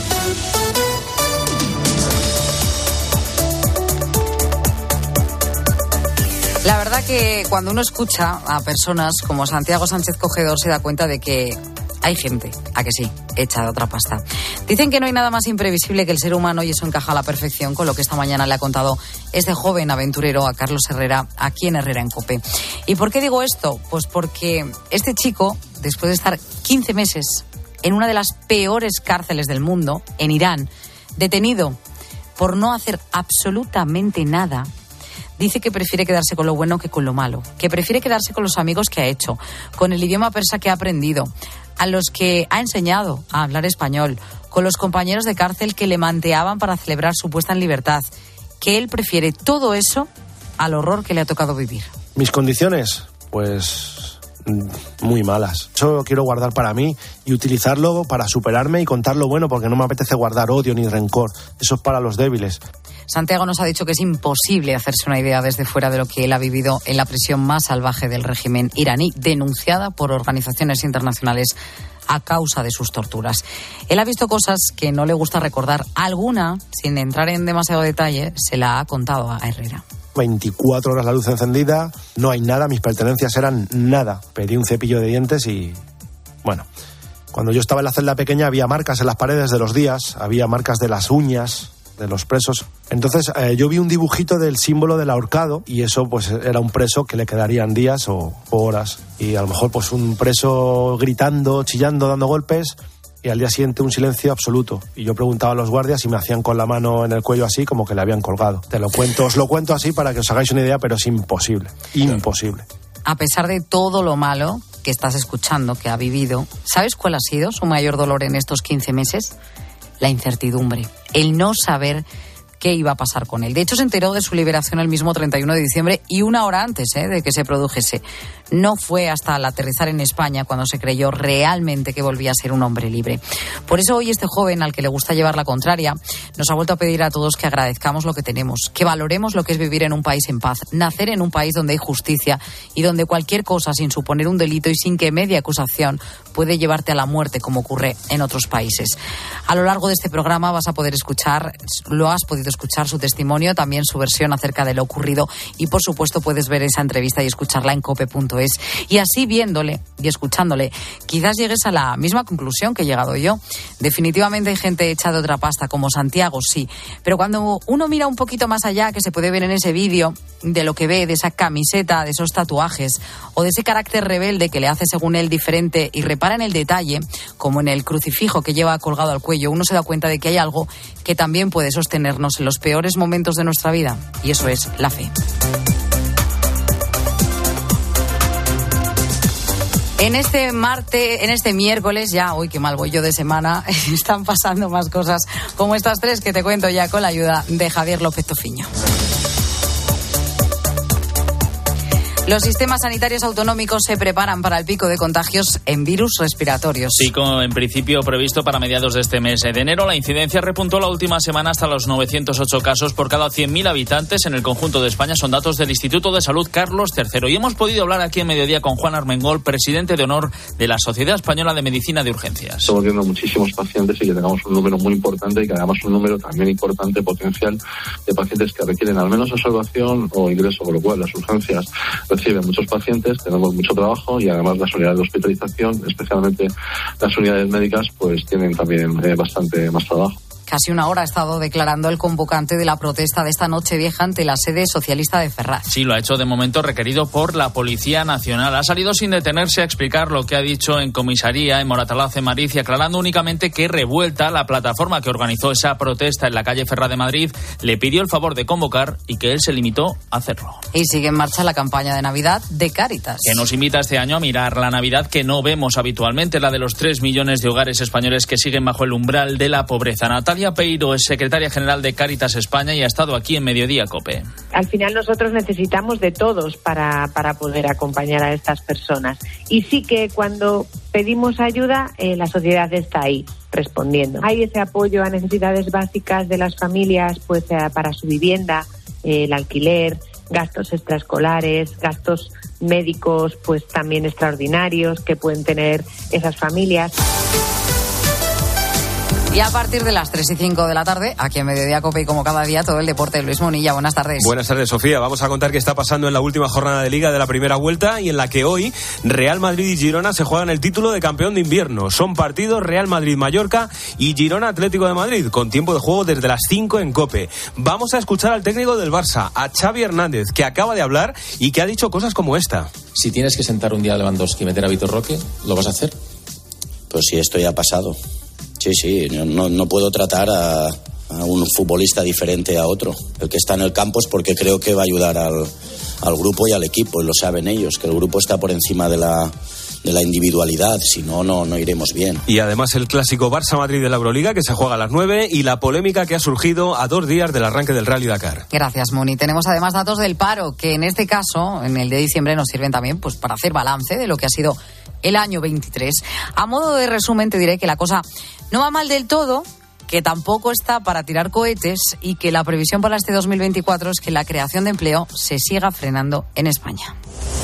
La verdad que cuando uno escucha a personas como Santiago Sánchez Cogedor se da cuenta de que hay gente, a que sí, hecha de otra pasta. Dicen que no hay nada más imprevisible que el ser humano y eso encaja a la perfección con lo que esta mañana le ha contado este joven aventurero a Carlos Herrera, aquí en Herrera en COPE. ¿Y por qué digo esto? Pues porque este chico, después de estar 15 meses en una de las peores cárceles del mundo, en Irán, detenido por no hacer absolutamente nada, dice que prefiere quedarse con lo bueno que con lo malo, que prefiere quedarse con los amigos que ha hecho, con el idioma persa que ha aprendido, a los que ha enseñado a hablar español, con los compañeros de cárcel que le manteaban para celebrar su puesta en libertad, que él prefiere todo eso al horror que le ha tocado vivir. Mis condiciones, pues muy malas. Eso lo quiero guardar para mí y utilizarlo para superarme y contar lo bueno, porque no me apetece guardar odio ni rencor. Eso es para los débiles. Santiago nos ha dicho que es imposible hacerse una idea desde fuera de lo que él ha vivido en la prisión más salvaje del régimen iraní, denunciada por organizaciones internacionales a causa de sus torturas. Él ha visto cosas que no le gusta recordar. Alguna, sin entrar en demasiado detalle, se la ha contado a Herrera. 24 horas la luz encendida, no hay nada, mis pertenencias eran nada. Pedí un cepillo de dientes y, bueno, cuando yo estaba en la celda pequeña había marcas en las paredes de los días, había marcas de las uñas de los presos. Entonces yo vi un dibujito del símbolo del ahorcado y eso pues era un preso que le quedarían días o horas. Y a lo mejor pues un preso gritando, chillando, dando golpes y al día siguiente un silencio absoluto. Y yo preguntaba a los guardias y me hacían con la mano en el cuello así como que le habían colgado. Os lo cuento así para que os hagáis una idea, pero es imposible, imposible. A pesar de todo lo malo que estás escuchando, que ha vivido, ¿sabes cuál ha sido su mayor dolor en estos 15 meses? La incertidumbre, el no saber qué iba a pasar con él. De hecho, se enteró de su liberación el mismo 31 de diciembre y una hora antes de que se produjese. No fue hasta al aterrizar en España cuando se creyó realmente que volvía a ser un hombre libre. Por eso hoy este joven, al que le gusta llevar la contraria, nos ha vuelto a pedir a todos que agradezcamos lo que tenemos, que valoremos lo que es vivir en un país en paz, nacer en un país donde hay justicia y donde cualquier cosa, sin suponer un delito y sin que medie acusación, puede llevarte a la muerte, como ocurre en otros países. A lo largo de este programa vas a poder escuchar, lo has podido escuchar, su testimonio, también su versión acerca de lo ocurrido y, por supuesto, puedes ver esa entrevista y escucharla en cope.es. Y así, viéndole y escuchándole, quizás llegues a la misma conclusión que he llegado yo. Definitivamente hay gente hecha de otra pasta, como Santiago, sí. Pero cuando uno mira un poquito más allá, que se puede ver en ese vídeo, de lo que ve, de esa camiseta, de esos tatuajes, o de ese carácter rebelde que le hace, según él, diferente, y repara en el detalle, como en el crucifijo que lleva colgado al cuello, uno se da cuenta de que hay algo que también puede sostenernos en los peores momentos de nuestra vida, y eso es la fe. En este miércoles, ya, uy, qué mal voy yo de semana, están pasando más cosas como estas tres que te cuento ya con la ayuda de Javier López Tofiño. Los sistemas sanitarios autonómicos se preparan para el pico de contagios en virus respiratorios. Pico en principio previsto para mediados de este mes de enero. La incidencia repuntó la última semana hasta los 908 casos por cada 100.000 habitantes en el conjunto de España. Son datos del Instituto de Salud Carlos III. Y hemos podido hablar aquí en Mediodía con Juan Armengol, presidente de honor de la Sociedad Española de Medicina de Urgencias. Estamos viendo muchísimos pacientes y que tengamos un número muy importante y que hagamos un número también importante potencial de pacientes que requieren al menos observación o ingreso, con lo cual las urgencias reciben muchos pacientes, tenemos mucho trabajo y además las unidades de hospitalización, especialmente las unidades médicas, pues tienen también bastante más trabajo. casi una hora ha estado declarando el convocante de la protesta de esta Nochevieja ante la sede socialista de Ferraz. Sí, lo ha hecho de momento requerido por la Policía Nacional. Ha salido sin detenerse a explicar lo que ha dicho en comisaría en Moratalaz, en Madrid, y aclarando únicamente que Revuelta, la plataforma que organizó esa protesta en la calle Ferraz de Madrid, le pidió el favor de convocar y que él se limitó a hacerlo. Y sigue en marcha la campaña de Navidad de Cáritas, que nos invita este año a mirar la Navidad que no vemos habitualmente, la de los 3 millones de hogares españoles que siguen bajo el umbral de la pobreza. Natalia Peiro es secretaria general de Cáritas España y ha estado aquí en Mediodía COPE. Al final nosotros necesitamos de todos para poder acompañar a estas personas. Y sí que cuando pedimos ayuda, la sociedad está ahí respondiendo. Hay ese apoyo a necesidades básicas de las familias, pues para su vivienda, el alquiler, gastos extraescolares, gastos médicos, pues también extraordinarios que pueden tener esas familias. Y a partir de las 3 y 5 de la tarde, aquí en Mediodía COPE y como cada día, todo el deporte de Luis Monilla. Buenas tardes. Buenas tardes, Sofía. Vamos a contar qué está pasando en la última jornada de Liga de la primera vuelta y en la que hoy Real Madrid y Girona se juegan el título de campeón de invierno. Son partidos Real Madrid-Mallorca y Girona-Atlético de Madrid, con tiempo de juego desde las 5 en COPE. Vamos a escuchar al técnico del Barça, a Xavi Hernández, que acaba de hablar y que ha dicho cosas como esta. Si tienes que sentar un día a Lewandowski y meter a Vitor Roque, ¿lo vas a hacer? Pues sí, esto ya ha pasado. Sí, no puedo tratar a un futbolista diferente a otro. El que está en el campo es porque creo que va a ayudar al grupo y al equipo, y lo saben ellos, que el grupo está por encima de la individualidad, si no iremos bien. Y además el clásico Barça-Madrid de la Euroliga, que se juega a las 9, y la polémica que ha surgido a 2 días del arranque del Rally Dakar. Gracias, Moni. Tenemos además datos del paro, que en este caso, en el de diciembre, nos sirven también pues para hacer balance de lo que ha sido el año 23. A modo de resumen te diré que la cosa no va mal del todo, que tampoco está para tirar cohetes y que la previsión para este 2024 es que la creación de empleo se siga frenando en España.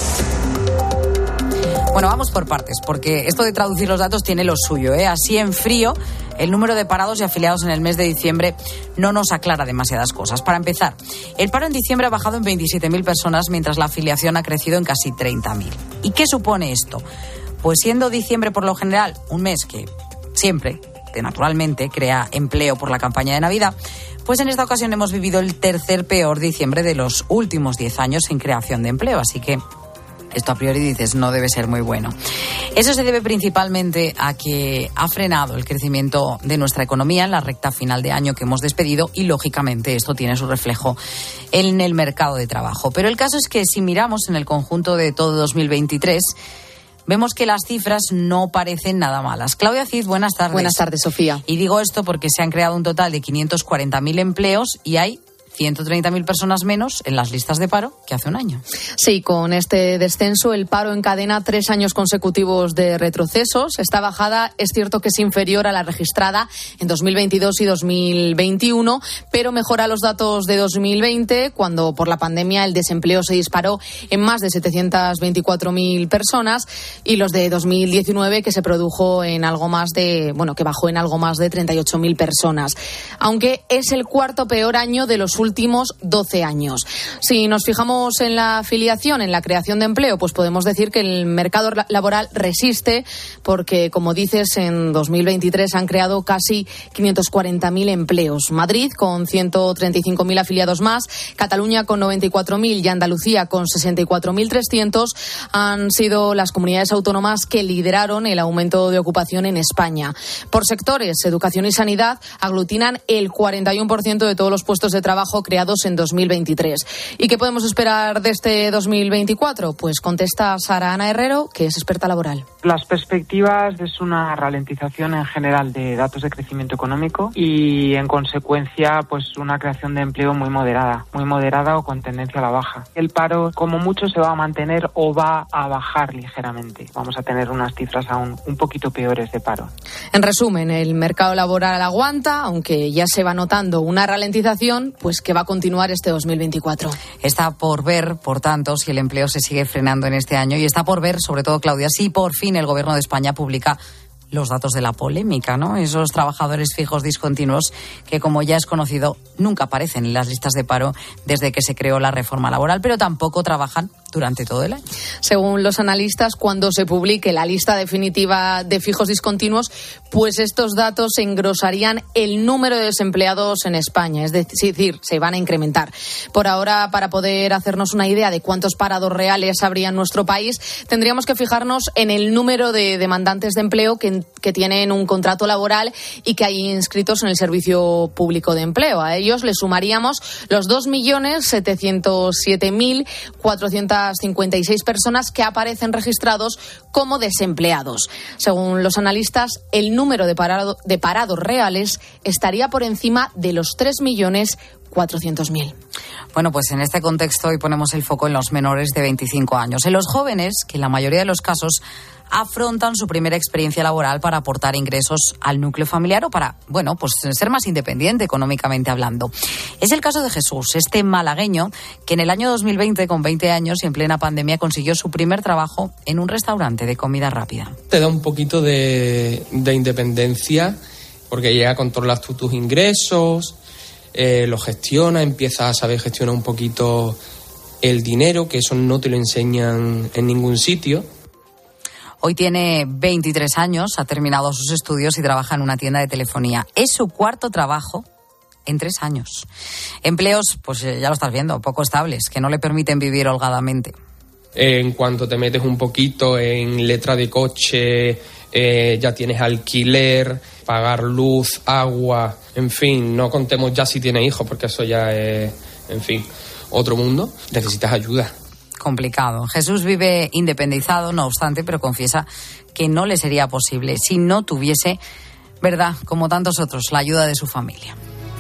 Bueno, vamos por partes, porque esto de traducir los datos tiene lo suyo, ¿eh? Así en frío, el número de parados y afiliados en el mes de diciembre no nos aclara demasiadas cosas. Para empezar, el paro en diciembre ha bajado en 27.000 personas, mientras la afiliación ha crecido en casi 30.000. ¿Y qué supone esto? Pues siendo diciembre por lo general un mes que siempre, naturalmente, crea empleo por la campaña de Navidad, pues en esta ocasión hemos vivido el tercer peor diciembre de los últimos 10 años en creación de empleo, así que esto a priori dices no debe ser muy bueno. Eso se debe principalmente a que ha frenado el crecimiento de nuestra economía en la recta final de año que hemos despedido y lógicamente esto tiene su reflejo en el mercado de trabajo. Pero el caso es que si miramos en el conjunto de todo 2023, vemos que las cifras no parecen nada malas. Claudia Cid, buenas tardes. Buenas tardes, Sofía. Y digo esto porque se han creado un total de 540.000 empleos y hay 130.000 personas menos en las listas de paro que hace un año. Sí, con este descenso el paro encadena 3 años consecutivos de retrocesos. Esta bajada es cierto que es inferior a la registrada en 2022 y 2021, pero mejora los datos de 2020, cuando por la pandemia el desempleo se disparó en más de 724.000 personas, y los de 2019, que se produjo en algo más de, que bajó en algo más de 38.000 personas. Aunque es el cuarto peor año de los últimos 12 años. Si nos fijamos en la afiliación, en la creación de empleo, pues podemos decir que el mercado laboral resiste, porque, como dices, en 2023 han creado casi 540.000 empleos. Madrid con 135.000 afiliados más, Cataluña con 94.000 y Andalucía con 64.300 han sido las comunidades autónomas que lideraron el aumento de ocupación en España. Por sectores, educación y sanidad aglutinan el 41% de todos los puestos de trabajo creados en 2023. ¿Y qué podemos esperar de este 2024? Pues contesta Sara Ana Herrero, que es experta laboral. Las perspectivas es una ralentización en general de datos de crecimiento económico y, en consecuencia, pues una creación de empleo muy moderada o con tendencia a la baja. El paro, como mucho, se va a mantener o va a bajar ligeramente. Vamos a tener unas cifras aún un poquito peores de paro. En resumen, el mercado laboral aguanta, aunque ya se va notando una ralentización, pues que va a continuar este 2024. Está por ver, por tanto, si el empleo se sigue frenando en este año, y está por ver, sobre todo, Claudia, si por fin el Gobierno de España publica los datos de la polémica, ¿no? Esos trabajadores fijos discontinuos que, como ya es conocido, nunca aparecen en las listas de paro desde que se creó la reforma laboral, pero tampoco trabajan durante todo el año. Según los analistas, cuando se publique la lista definitiva de fijos discontinuos, pues estos datos engrosarían el número de desempleados en España, es decir, se van a incrementar. Por ahora, para poder hacernos una idea de cuántos parados reales habría en nuestro país, tendríamos que fijarnos en el número de demandantes de empleo que tienen un contrato laboral y que hay inscritos en el Servicio Público de Empleo. A ellos les sumaríamos los 2.707.456 personas que aparecen registrados como desempleados. Según los analistas, el número de parados reales estaría por encima de los 3.400.000. Bueno, pues en este contexto hoy ponemos el foco en los menores de 25 años, en los jóvenes que en la mayoría de los casos afrontan su primera experiencia laboral para aportar ingresos al núcleo familiar o para, bueno, pues ser más independiente económicamente hablando. Es el caso de Jesús, este malagueño que en el año 2020, con 20 años y en plena pandemia, consiguió su primer trabajo en un restaurante de comida rápida. Te da un poquito de independencia porque ya controlas tú tus ingresos, lo gestionas, empiezas a saber gestionar un poquito el dinero, que eso no te lo enseñan en ningún sitio. Hoy tiene 23 años, ha terminado sus estudios y trabaja en una tienda de telefonía. Es su cuarto trabajo en 3 años. Empleos, pues ya lo estás viendo, poco estables, que no le permiten vivir holgadamente. En cuanto te metes un poquito en letra de coche, ya tienes alquiler, pagar luz, agua, en fin, no contemos ya si tienes hijos, porque eso ya es, en fin, otro mundo. Necesitas ayuda. Complicado. Jesús vive independizado, no obstante, pero confiesa que no le sería posible si no tuviese, verdad, como tantos otros, la ayuda de su familia.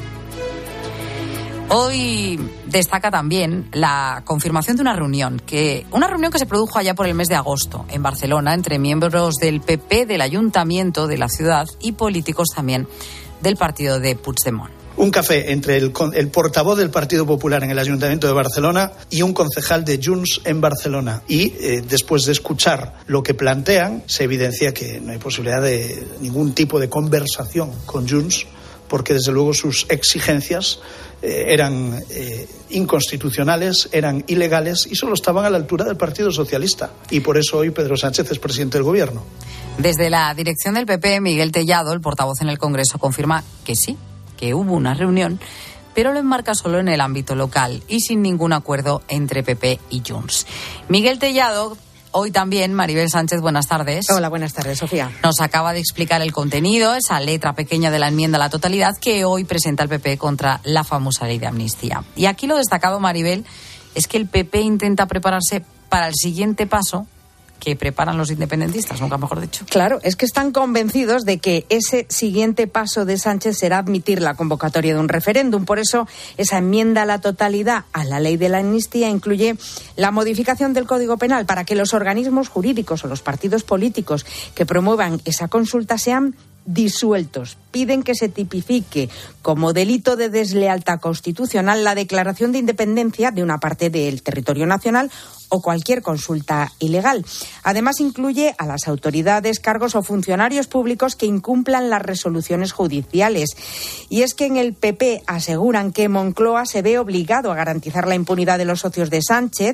Hoy destaca también la confirmación de una reunión que se produjo allá por el mes de agosto en Barcelona entre miembros del PP, del Ayuntamiento de la ciudad y políticos también del partido de Puigdemont. Un café entre el portavoz del Partido Popular en el Ayuntamiento de Barcelona y un concejal de Junts en Barcelona. Y después de escuchar lo que plantean, se evidencia que no hay posibilidad de ningún tipo de conversación con Junts, porque desde luego sus exigencias eran inconstitucionales, eran ilegales y solo estaban a la altura del Partido Socialista. Y por eso hoy Pedro Sánchez es presidente del Gobierno. Desde la dirección del PP, Miguel Tellado, el portavoz en el Congreso, confirma que sí, que hubo una reunión, pero lo enmarca solo en el ámbito local y sin ningún acuerdo entre PP y Junts. Miguel Tellado, hoy también, Maribel Sánchez, buenas tardes. Hola, buenas tardes, Sofía. Nos acaba de explicar el contenido, esa letra pequeña de la enmienda a la totalidad que hoy presenta el PP contra la famosa ley de amnistía. Y aquí lo destacado, Maribel, es que el PP intenta prepararse para el siguiente paso que preparan los independentistas, nunca mejor dicho. Claro, es que están convencidos de que ese siguiente paso de Sánchez será admitir la convocatoria de un referéndum. Por eso, esa enmienda a la totalidad a la ley de la amnistía incluye la modificación del Código Penal para que los organismos jurídicos o los partidos políticos que promuevan esa consulta sean disueltos. Piden que se tipifique como delito de deslealtad constitucional la declaración de independencia de una parte del territorio nacional o cualquier consulta ilegal. Además, incluye a las autoridades, cargos o funcionarios públicos que incumplan las resoluciones judiciales. Y es que en el PP aseguran que Moncloa se ve obligado a garantizar la impunidad de los socios de Sánchez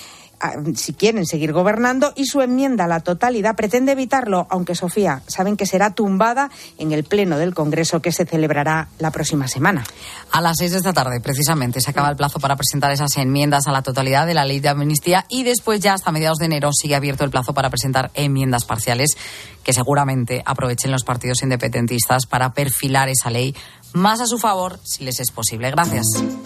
si quieren seguir gobernando, y su enmienda a la totalidad pretende evitarlo, aunque, Sofía, saben que será tumbada en el Pleno del Congreso que se celebrará la próxima semana. A las 6 de esta tarde, precisamente, se acaba el plazo para presentar esas enmiendas a la totalidad de la ley de amnistía y después ya hasta mediados de enero sigue abierto el plazo para presentar enmiendas parciales que seguramente aprovechen los partidos independentistas para perfilar esa ley más a su favor si les es posible. Gracias.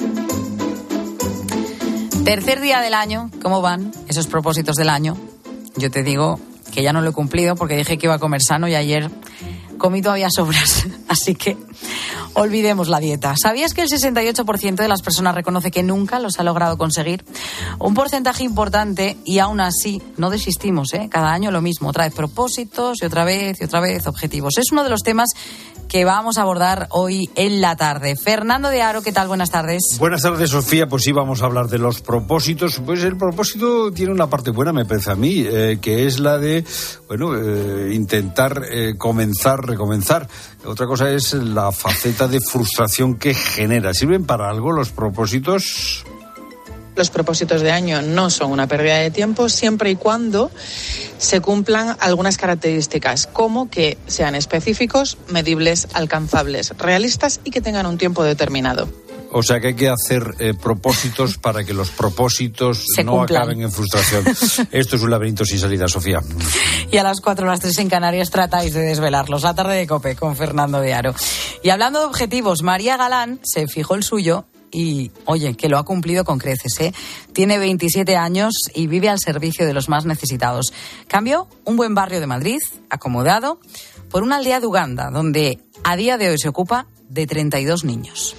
Tercer día del año, ¿cómo van esos propósitos del año? Yo te digo que ya no lo he cumplido porque dije que iba a comer sano y ayer comí todavía sobras, así que olvidemos la dieta. ¿Sabías que el 68% de las personas reconoce que nunca los ha logrado conseguir? Un porcentaje importante y aún así no desistimos, ¿eh? Cada año lo mismo, otra vez propósitos y otra vez objetivos. Es uno de los temas que vamos a abordar hoy en la tarde. Fernando de Aro, ¿qué tal? Buenas tardes. Buenas tardes, Sofía. Pues sí, vamos a hablar de los propósitos. Pues el propósito tiene una parte buena, me parece a mí, que es la de, intentar recomenzar. Otra cosa es la faceta de frustración que genera. ¿Sirven para algo los propósitos? Los propósitos de año no son una pérdida de tiempo siempre y cuando se cumplan algunas características, como que sean específicos, medibles, alcanzables, realistas y que tengan un tiempo determinado. O sea que hay que hacer propósitos para que los propósitos no cumplan. acaben en frustración. Esto es un laberinto sin salida, Sofía. Y a las 4 o las 3 en Canarias tratáis de desvelarlos. La tarde de COPE con Fernando de Aro. Y hablando de objetivos, María Galán se fijó el suyo y, oye, que lo ha cumplido con creces, ¿eh? Tiene 27 años y vive al servicio de los más necesitados. Cambió un buen barrio de Madrid, acomodado, por una aldea de Uganda, donde a día de hoy se ocupa de 32 niños.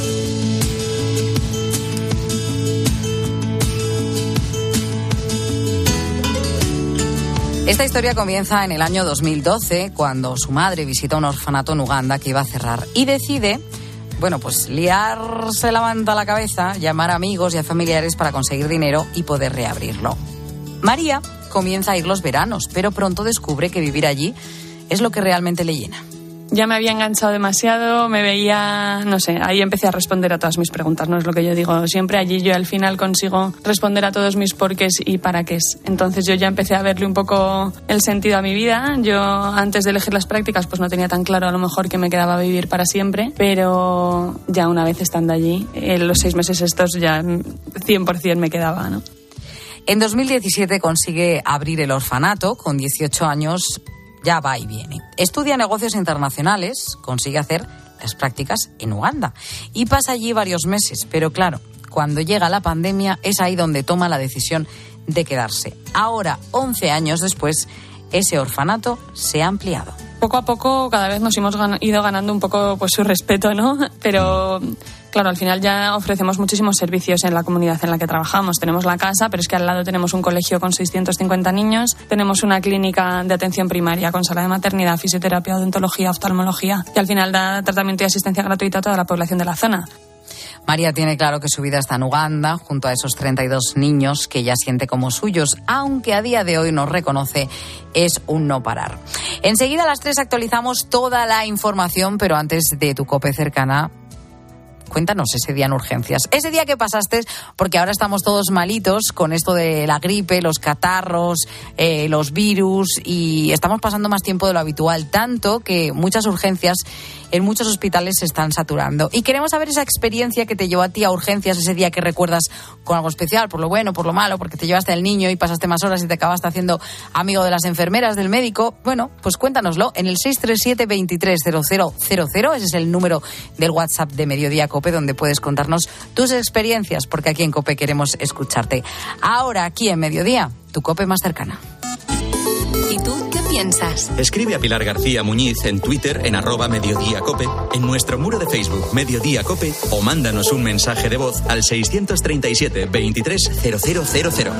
Esta historia comienza en el año 2012, cuando su madre visita un orfanato en Uganda que iba a cerrar y decide, pues liarse la manta a la cabeza, llamar a amigos y a familiares para conseguir dinero y poder reabrirlo. María comienza a ir los veranos, pero pronto descubre que vivir allí es lo que realmente le llena. Ya me había enganchado demasiado, me veía, ahí empecé a responder a todas mis preguntas, no es lo que yo digo siempre, allí yo al final consigo responder a todos mis porqués y para qué es. Entonces yo ya empecé a verle un poco el sentido a mi vida. Yo antes de elegir las prácticas pues no tenía tan claro a lo mejor que me quedaba vivir para siempre, pero ya una vez estando allí, los 6 meses estos ya 100% me quedaba, ¿no? En 2017 consigue abrir el orfanato, con 18 años ya va y viene. Estudia negocios internacionales, consigue hacer las prácticas en Uganda y pasa allí varios meses. Pero claro, cuando llega la pandemia es ahí donde toma la decisión de quedarse. Ahora, 11 años después, ese orfanato se ha ampliado. Poco a poco cada vez nos hemos ido ganando un poco su respeto, ¿no? Pero claro, al final ya ofrecemos muchísimos servicios en la comunidad en la que trabajamos. Tenemos la casa, pero es que al lado tenemos un colegio con 650 niños, tenemos una clínica de atención primaria con sala de maternidad, fisioterapia, odontología, oftalmología, y al final da tratamiento y asistencia gratuita a toda la población de la zona. María tiene claro que su vida está en Uganda, junto a esos 32 niños que ella siente como suyos, aunque a día de hoy nos reconoce es un no parar. Enseguida a las 3 actualizamos toda la información, pero antes de tu COPE cercana, cuéntanos ese día en urgencias. Ese día que pasaste, porque ahora estamos todos malitos con esto de la gripe, los catarros, los virus, y estamos pasando más tiempo de lo habitual, tanto que muchas urgencias en muchos hospitales se están saturando. Y queremos saber esa experiencia que te llevó a ti a urgencias, ese día que recuerdas con algo especial, por lo bueno, por lo malo, porque te llevaste al niño y pasaste más horas y te acabaste haciendo amigo de las enfermeras, del médico. Bueno, pues cuéntanoslo en el 637-230000. Ese es el número del WhatsApp de Mediodía COPE, donde puedes contarnos tus experiencias, porque aquí en COPE queremos escucharte. Ahora, aquí en Mediodía, tu COPE más cercana. ¿Y tú qué piensas? Escribe a Pilar García Muñiz en Twitter en @mediodíacope, en nuestro muro de Facebook Mediodía Cope, o mándanos un mensaje de voz al 637 230000.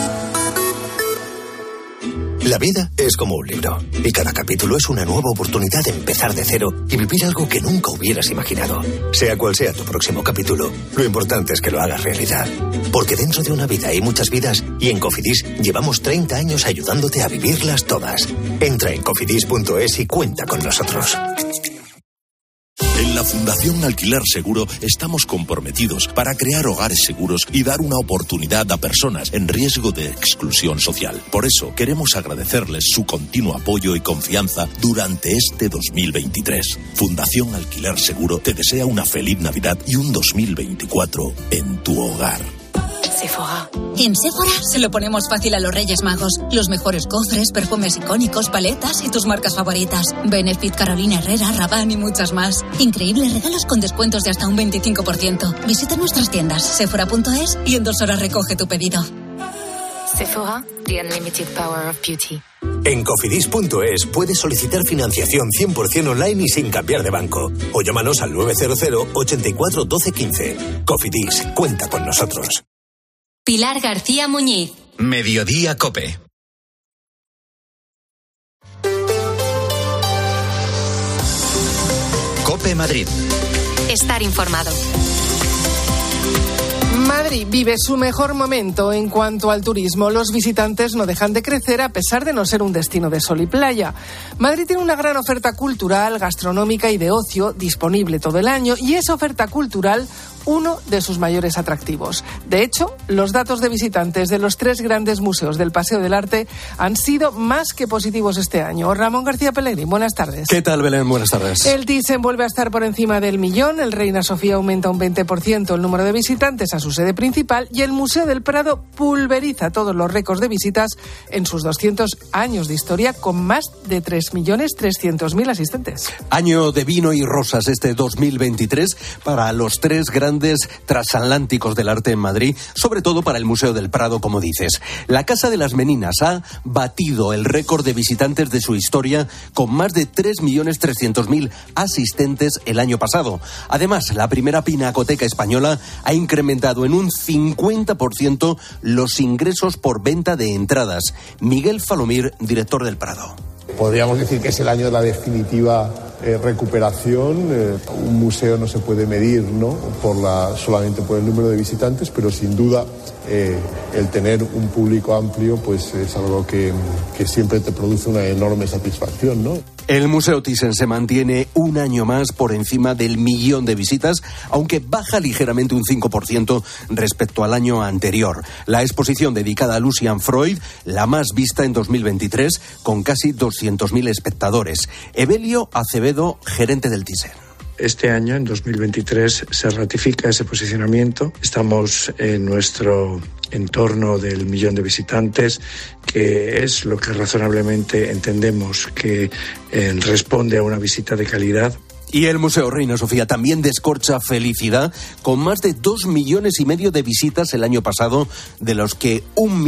La vida es como un libro, y cada capítulo es una nueva oportunidad de empezar de cero y vivir algo que nunca hubieras imaginado. Sea cual sea tu próximo capítulo, lo importante es que lo hagas realidad. Porque dentro de una vida hay muchas vidas, y en Cofidis llevamos 30 años ayudándote a vivirlas todas. Entra en cofidis.es y cuenta con nosotros. En la Fundación Alquiler Seguro estamos comprometidos para crear hogares seguros y dar una oportunidad a personas en riesgo de exclusión social. Por eso queremos agradecerles su continuo apoyo y confianza durante este 2023. Fundación Alquiler Seguro te desea una feliz Navidad y un 2024 en tu hogar. Sephora. En Sephora se lo ponemos fácil a los Reyes Magos. Los mejores cofres, perfumes icónicos, paletas y tus marcas favoritas. Benefit, Carolina Herrera, Rabanne y muchas más. Increíbles regalos con descuentos de hasta un 25%. Visita nuestras tiendas sephora.es y en 2 horas recoge tu pedido. Sephora, the unlimited power of beauty. En cofidis.es puedes solicitar financiación 100% online y sin cambiar de banco. O llámanos al 900 84 12 15. Cofidis, cuenta con nosotros. Pilar García Muñiz. Mediodía Cope. Cope Madrid. Estar informado. Madrid vive su mejor momento en cuanto al turismo. Los visitantes no dejan de crecer a pesar de no ser un destino de sol y playa. Madrid tiene una gran oferta cultural, gastronómica y de ocio disponible todo el año, y esa oferta cultural uno de sus mayores atractivos. De hecho, los datos de visitantes de los 3 grandes museos del Paseo del Arte han sido más que positivos este año. Ramón García Pellegrín, buenas tardes. ¿Qué tal, Belén? Buenas tardes. El Thyssen vuelve a estar por encima del 1.000.000, el Reina Sofía aumenta un 20% el número de visitantes a su sede principal y el Museo del Prado pulveriza todos los récords de visitas en sus 200 años de historia, con más de 3.300.000 asistentes. Año de vino y rosas este 2023 para los 3 grandes transatlánticos del arte en Madrid, sobre todo para el Museo del Prado, como dices. La Casa de las Meninas ha batido el récord de visitantes de su historia con más de 3.300.000 asistentes el año pasado. Además, la primera pinacoteca española ha incrementado en un 50% los ingresos por venta de entradas. Miguel Falomir, director del Prado. Podríamos decir que es el año de la definitiva recuperación. Un museo no se puede medir, ¿no?, solamente por el número de visitantes, pero sin duda el tener un público amplio pues es algo que siempre te produce una enorme satisfacción, ¿no? El Museo Thyssen se mantiene un año más por encima del 1.000.000 de visitas, aunque baja ligeramente un 5% respecto al año anterior. La exposición dedicada a Lucian Freud, la más vista en 2023, con casi 200.000 espectadores. Evelio Acevedo, gerente del Thyssen. Este año, en 2023, se ratifica ese posicionamiento. Estamos en nuestro entorno del 1.000.000 de visitantes, que es lo que razonablemente entendemos que responde a una visita de calidad. Y el Museo Reina Sofía también descorcha felicidad, con más de 2,5 millones de visitas el año pasado, de los que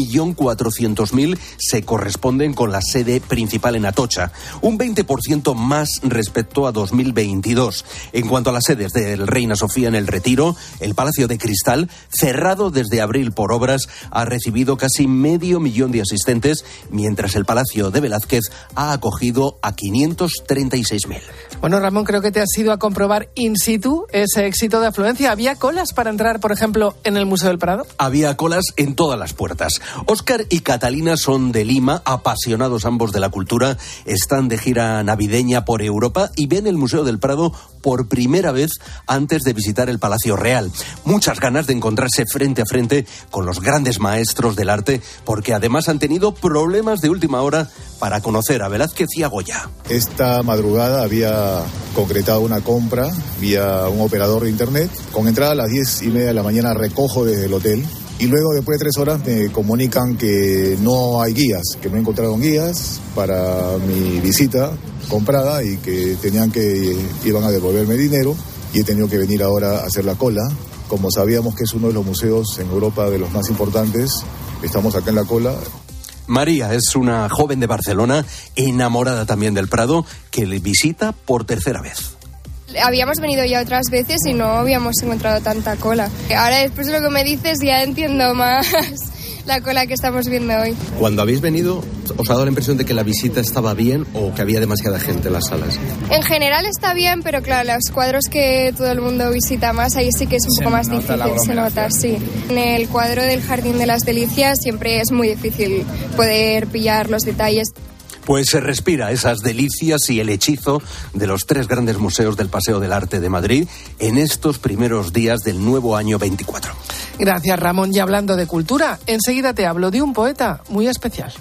1.400.000 se corresponden con la sede principal en Atocha, un 20% más respecto a 2022. En cuanto a las sedes del Reina Sofía en el Retiro, el Palacio de Cristal, cerrado desde abril por obras, ha recibido casi 500.000 de asistentes, mientras el Palacio de Velázquez ha acogido a 536.000. Bueno, Ramón, creo que te has ido a comprobar in situ ese éxito de afluencia. ¿Había colas para entrar, por ejemplo, en el Museo del Prado? Había colas en todas las puertas. Óscar y Catalina son de Lima, apasionados ambos de la cultura, están de gira navideña por Europa y ven el Museo del Prado por primera vez antes de visitar el Palacio Real. Muchas ganas de encontrarse frente a frente con los grandes maestros del arte, porque además han tenido problemas de última hora para conocer a Velázquez y a Goya. Esta madrugada había concretado una compra vía un operador de internet. Con entrada a las 10:30 de la mañana recojo desde el hotel y luego, después de 3 horas, me comunican que no hay guías, que no encontraron guías para mi visita comprada y que iban a devolverme dinero, y he tenido que venir ahora a hacer la cola. Como sabíamos que es uno de los museos en Europa de los más importantes, estamos acá en la cola. María es una joven de Barcelona, enamorada también del Prado, que le visita por tercera vez. Habíamos venido ya otras veces y no habíamos encontrado tanta cola. Ahora, después de lo que me dices, ya entiendo más la cola que estamos viendo hoy. Cuando habéis venido, ¿os ha dado la impresión de que la visita estaba bien o que había demasiada gente en las salas? En general está bien, pero claro, los cuadros que todo el mundo visita más, ahí sí que es un poco más difícil, se nota, sí. En el cuadro del Jardín de las Delicias siempre es muy difícil poder pillar los detalles. Pues se respira esas delicias y el hechizo de los 3 grandes museos del Paseo del Arte de Madrid en estos primeros días del nuevo año 24. Gracias, Ramón. Y hablando de cultura, enseguida te hablo de un poeta muy especial.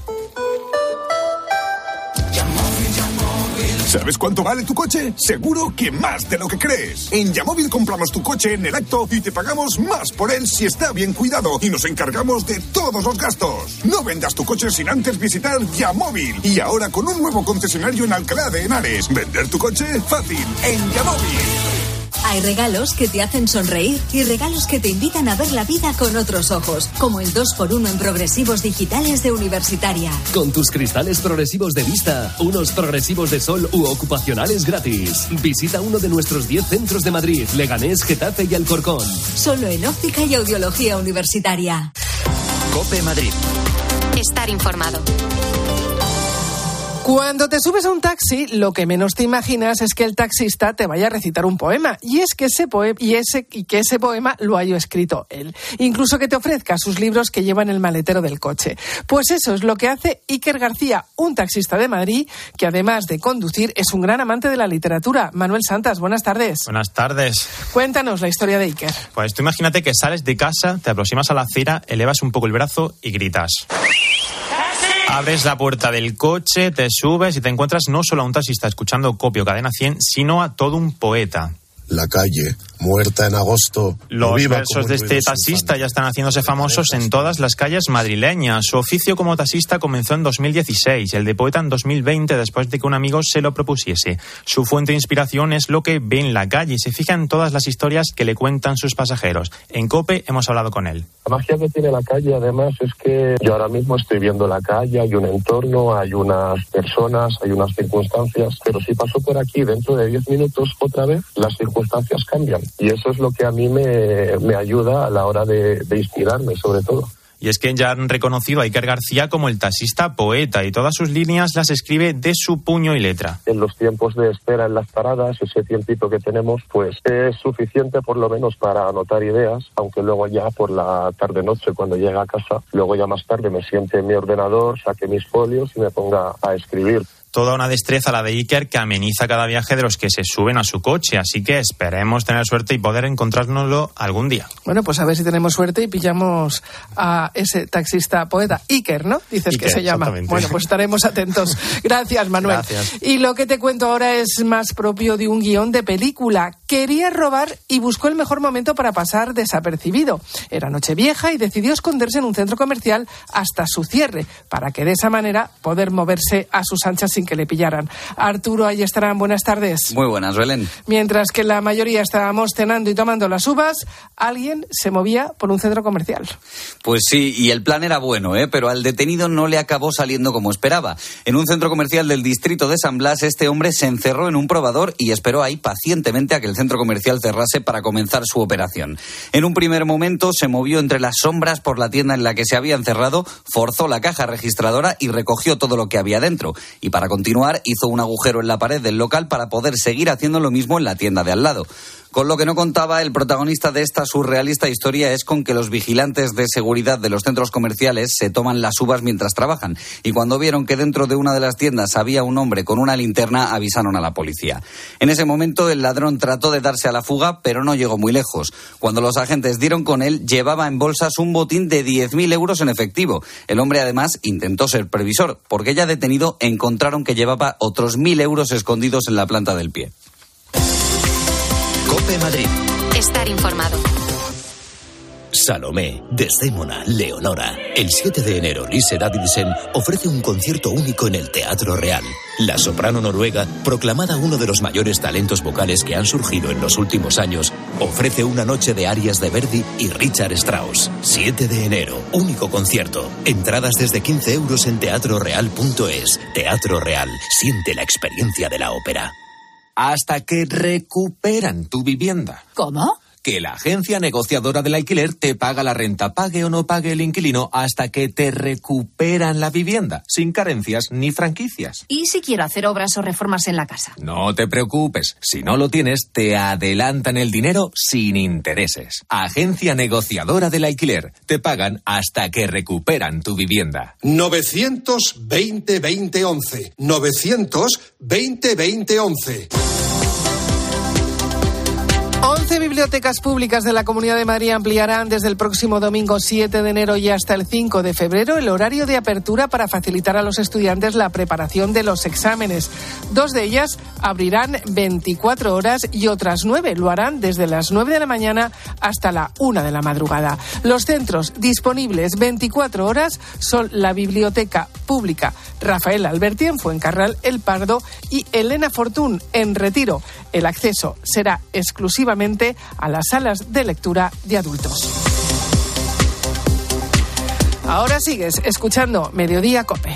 ¿Sabes cuánto vale tu coche? Seguro que más de lo que crees. En Yamóvil compramos tu coche en el acto y te pagamos más por él si está bien cuidado, y nos encargamos de todos los gastos. No vendas tu coche sin antes visitar Yamóvil. Y ahora con un nuevo concesionario en Alcalá de Henares. Vender tu coche fácil en Yamóvil. Hay regalos que te hacen sonreír y regalos que te invitan a ver la vida con otros ojos, como el 2x1 en progresivos digitales de Universitaria. Con tus cristales progresivos de vista, unos progresivos de sol u ocupacionales gratis. Visita uno de nuestros 10 centros de Madrid, Leganés, Getafe y Alcorcón. Solo en Óptica y Audiología Universitaria. COPE Madrid. Estar informado. Cuando te subes a un taxi, lo que menos te imaginas es que el taxista te vaya a recitar un poema. Y es que ese poema lo haya escrito él. Incluso que te ofrezca sus libros que lleva en el maletero del coche. Pues eso es lo que hace Iker García, un taxista de Madrid, que además de conducir es un gran amante de la literatura. Manuel Santas, buenas tardes. Buenas tardes. Cuéntanos la historia de Iker. Pues tú imagínate que sales de casa, te aproximas a la acera, elevas un poco el brazo y gritas. Abres la puerta del coche, te subes y te encuentras no solo a un taxista escuchando Copio Cadena 100, sino a todo un poeta. La calle, muerta en agosto. Los versos de este taxista ya están haciéndose famosos en todas las calles madrileñas. Su oficio como taxista comenzó en 2016, el de poeta en 2020, después de que un amigo se lo propusiese. Su fuente de inspiración es lo que ve en la calle y se fija en todas las historias que le cuentan sus pasajeros. En COPE hemos hablado con él. La magia que tiene la calle, además, es que yo ahora mismo estoy viendo la calle, hay un entorno, hay unas personas, hay unas circunstancias, pero si paso por aquí dentro de 10 minutos otra vez, las circunstancias cambian. Y eso es lo que a mí me ayuda a la hora de inspirarme, sobre todo. Y es que ya han reconocido a Iker García como el taxista poeta y todas sus líneas las escribe de su puño y letra. En los tiempos de espera en las paradas, ese tiempito que tenemos, pues es suficiente por lo menos para anotar ideas, aunque luego ya por la tarde-noche cuando llegue a casa, luego ya más tarde me siente en mi ordenador, saque mis folios y me ponga a escribir. Toda una destreza la de Iker que ameniza cada viaje de los que se suben a su coche, así que esperemos tener suerte y poder encontrárnoslo algún día. Bueno, pues a ver si tenemos suerte y pillamos a ese taxista poeta, Iker, ¿no? Dices Iker, que se llama. Bueno, pues estaremos atentos. Gracias, Manuel. Gracias. Y lo que te cuento ahora es más propio de un guión de película. Quería robar y buscó el mejor momento para pasar desapercibido. Era Nochevieja y decidió esconderse en un centro comercial hasta su cierre, para que de esa manera poder moverse a sus anchas sin que le pillaran. Arturo, ahí estarán. Buenas tardes. Muy buenas, Belén. Mientras que la mayoría estábamos cenando y tomando las uvas, alguien se movía por un centro comercial. Pues sí, y el plan era bueno, pero al detenido no le acabó saliendo como esperaba. En un centro comercial del distrito de San Blas, este hombre se encerró en un probador y esperó ahí pacientemente a que el centro comercial cerrase para comenzar su operación. En un primer momento se movió entre las sombras por la tienda en la que se había encerrado, forzó la caja registradora y recogió todo lo que había dentro. Y para continuar, hizo un agujero en la pared del local para poder seguir haciendo lo mismo en la tienda de al lado. Con lo que no contaba el protagonista de esta surrealista historia es con que los vigilantes de seguridad de los centros comerciales se toman las uvas mientras trabajan, y cuando vieron que dentro de una de las tiendas había un hombre con una linterna, avisaron a la policía. En ese momento el ladrón trató de darse a la fuga, pero no llegó muy lejos. Cuando los agentes dieron con él, llevaba en bolsas un botín de 10.000 euros en efectivo. El hombre además intentó ser previsor, porque ya detenido encontraron que llevaba otros 1.000 euros escondidos en la planta del pie. COPE Madrid. Estar informado. Salomé, Desdémona, Leonora. El 7 de enero, Lise Davidsen ofrece un concierto único en el Teatro Real. La soprano noruega, proclamada uno de los mayores talentos vocales que han surgido en los últimos años, ofrece una noche de arias de Verdi y Richard Strauss. 7 de enero, único concierto. Entradas desde 15 euros en teatroreal.es. Teatro Real, siente la experiencia de la ópera. Hasta que recuperan tu vivienda. ¿Cómo? Que la agencia negociadora del alquiler te paga la renta, pague o no pague el inquilino, hasta que te recuperan la vivienda, sin carencias ni franquicias. ¿Y si quiero hacer obras o reformas en la casa? No te preocupes, si no lo tienes, te adelantan el dinero sin intereses. Agencia negociadora del alquiler, te pagan hasta que recuperan tu vivienda. 920-2011. 920-2011. 11 bibliotecas públicas de la Comunidad de Madrid ampliarán desde el próximo domingo 7 de enero y hasta el 5 de febrero el horario de apertura para facilitar a los estudiantes la preparación de los exámenes. 2 de ellas abrirán 24 horas y otras 9 lo harán desde las 9 de la mañana hasta la 1 de la madrugada. Los centros disponibles 24 horas son la Biblioteca Pública Rafael Alberti en Fuencarral, El Pardo y Elena Fortún en Retiro. El acceso será exclusivamente a las salas de lectura de adultos. Ahora sigues escuchando Mediodía COPE.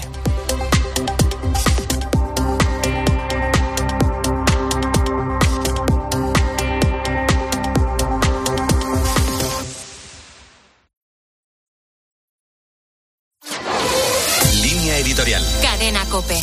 Línea editorial. Cadena COPE.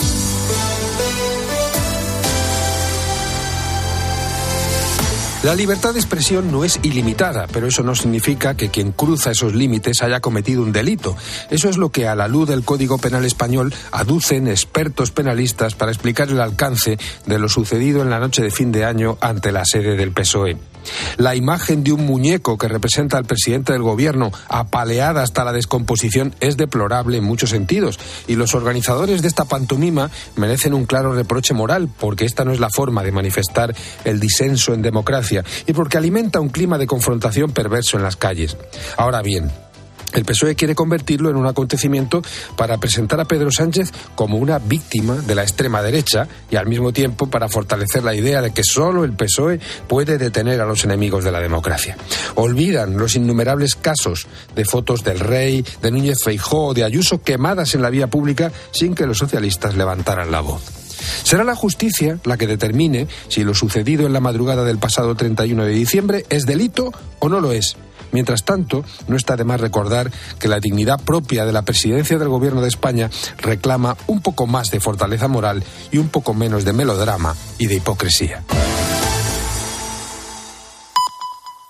La libertad de expresión no es ilimitada, pero eso no significa que quien cruza esos límites haya cometido un delito. Eso es lo que, a la luz del Código Penal español, aducen expertos penalistas para explicar el alcance de lo sucedido en la noche de fin de año ante la sede del PSOE. La imagen de un muñeco que representa al presidente del gobierno, apaleada hasta la descomposición, es deplorable en muchos sentidos, y los organizadores de esta pantomima merecen un claro reproche moral, porque esta no es la forma de manifestar el disenso en democracia y porque alimenta un clima de confrontación perverso en las calles. Ahora bien, el PSOE quiere convertirlo en un acontecimiento para presentar a Pedro Sánchez como una víctima de la extrema derecha y al mismo tiempo para fortalecer la idea de que solo el PSOE puede detener a los enemigos de la democracia. Olvidan los innumerables casos de fotos del Rey, de Núñez Feijóo, de Ayuso quemadas en la vía pública sin que los socialistas levantaran la voz. Será la justicia la que determine si lo sucedido en la madrugada del pasado 31 de diciembre es delito o no lo es. Mientras tanto, no está de más recordar que la dignidad propia de la presidencia del Gobierno de España reclama un poco más de fortaleza moral y un poco menos de melodrama y de hipocresía.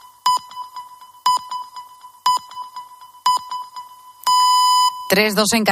3-2 en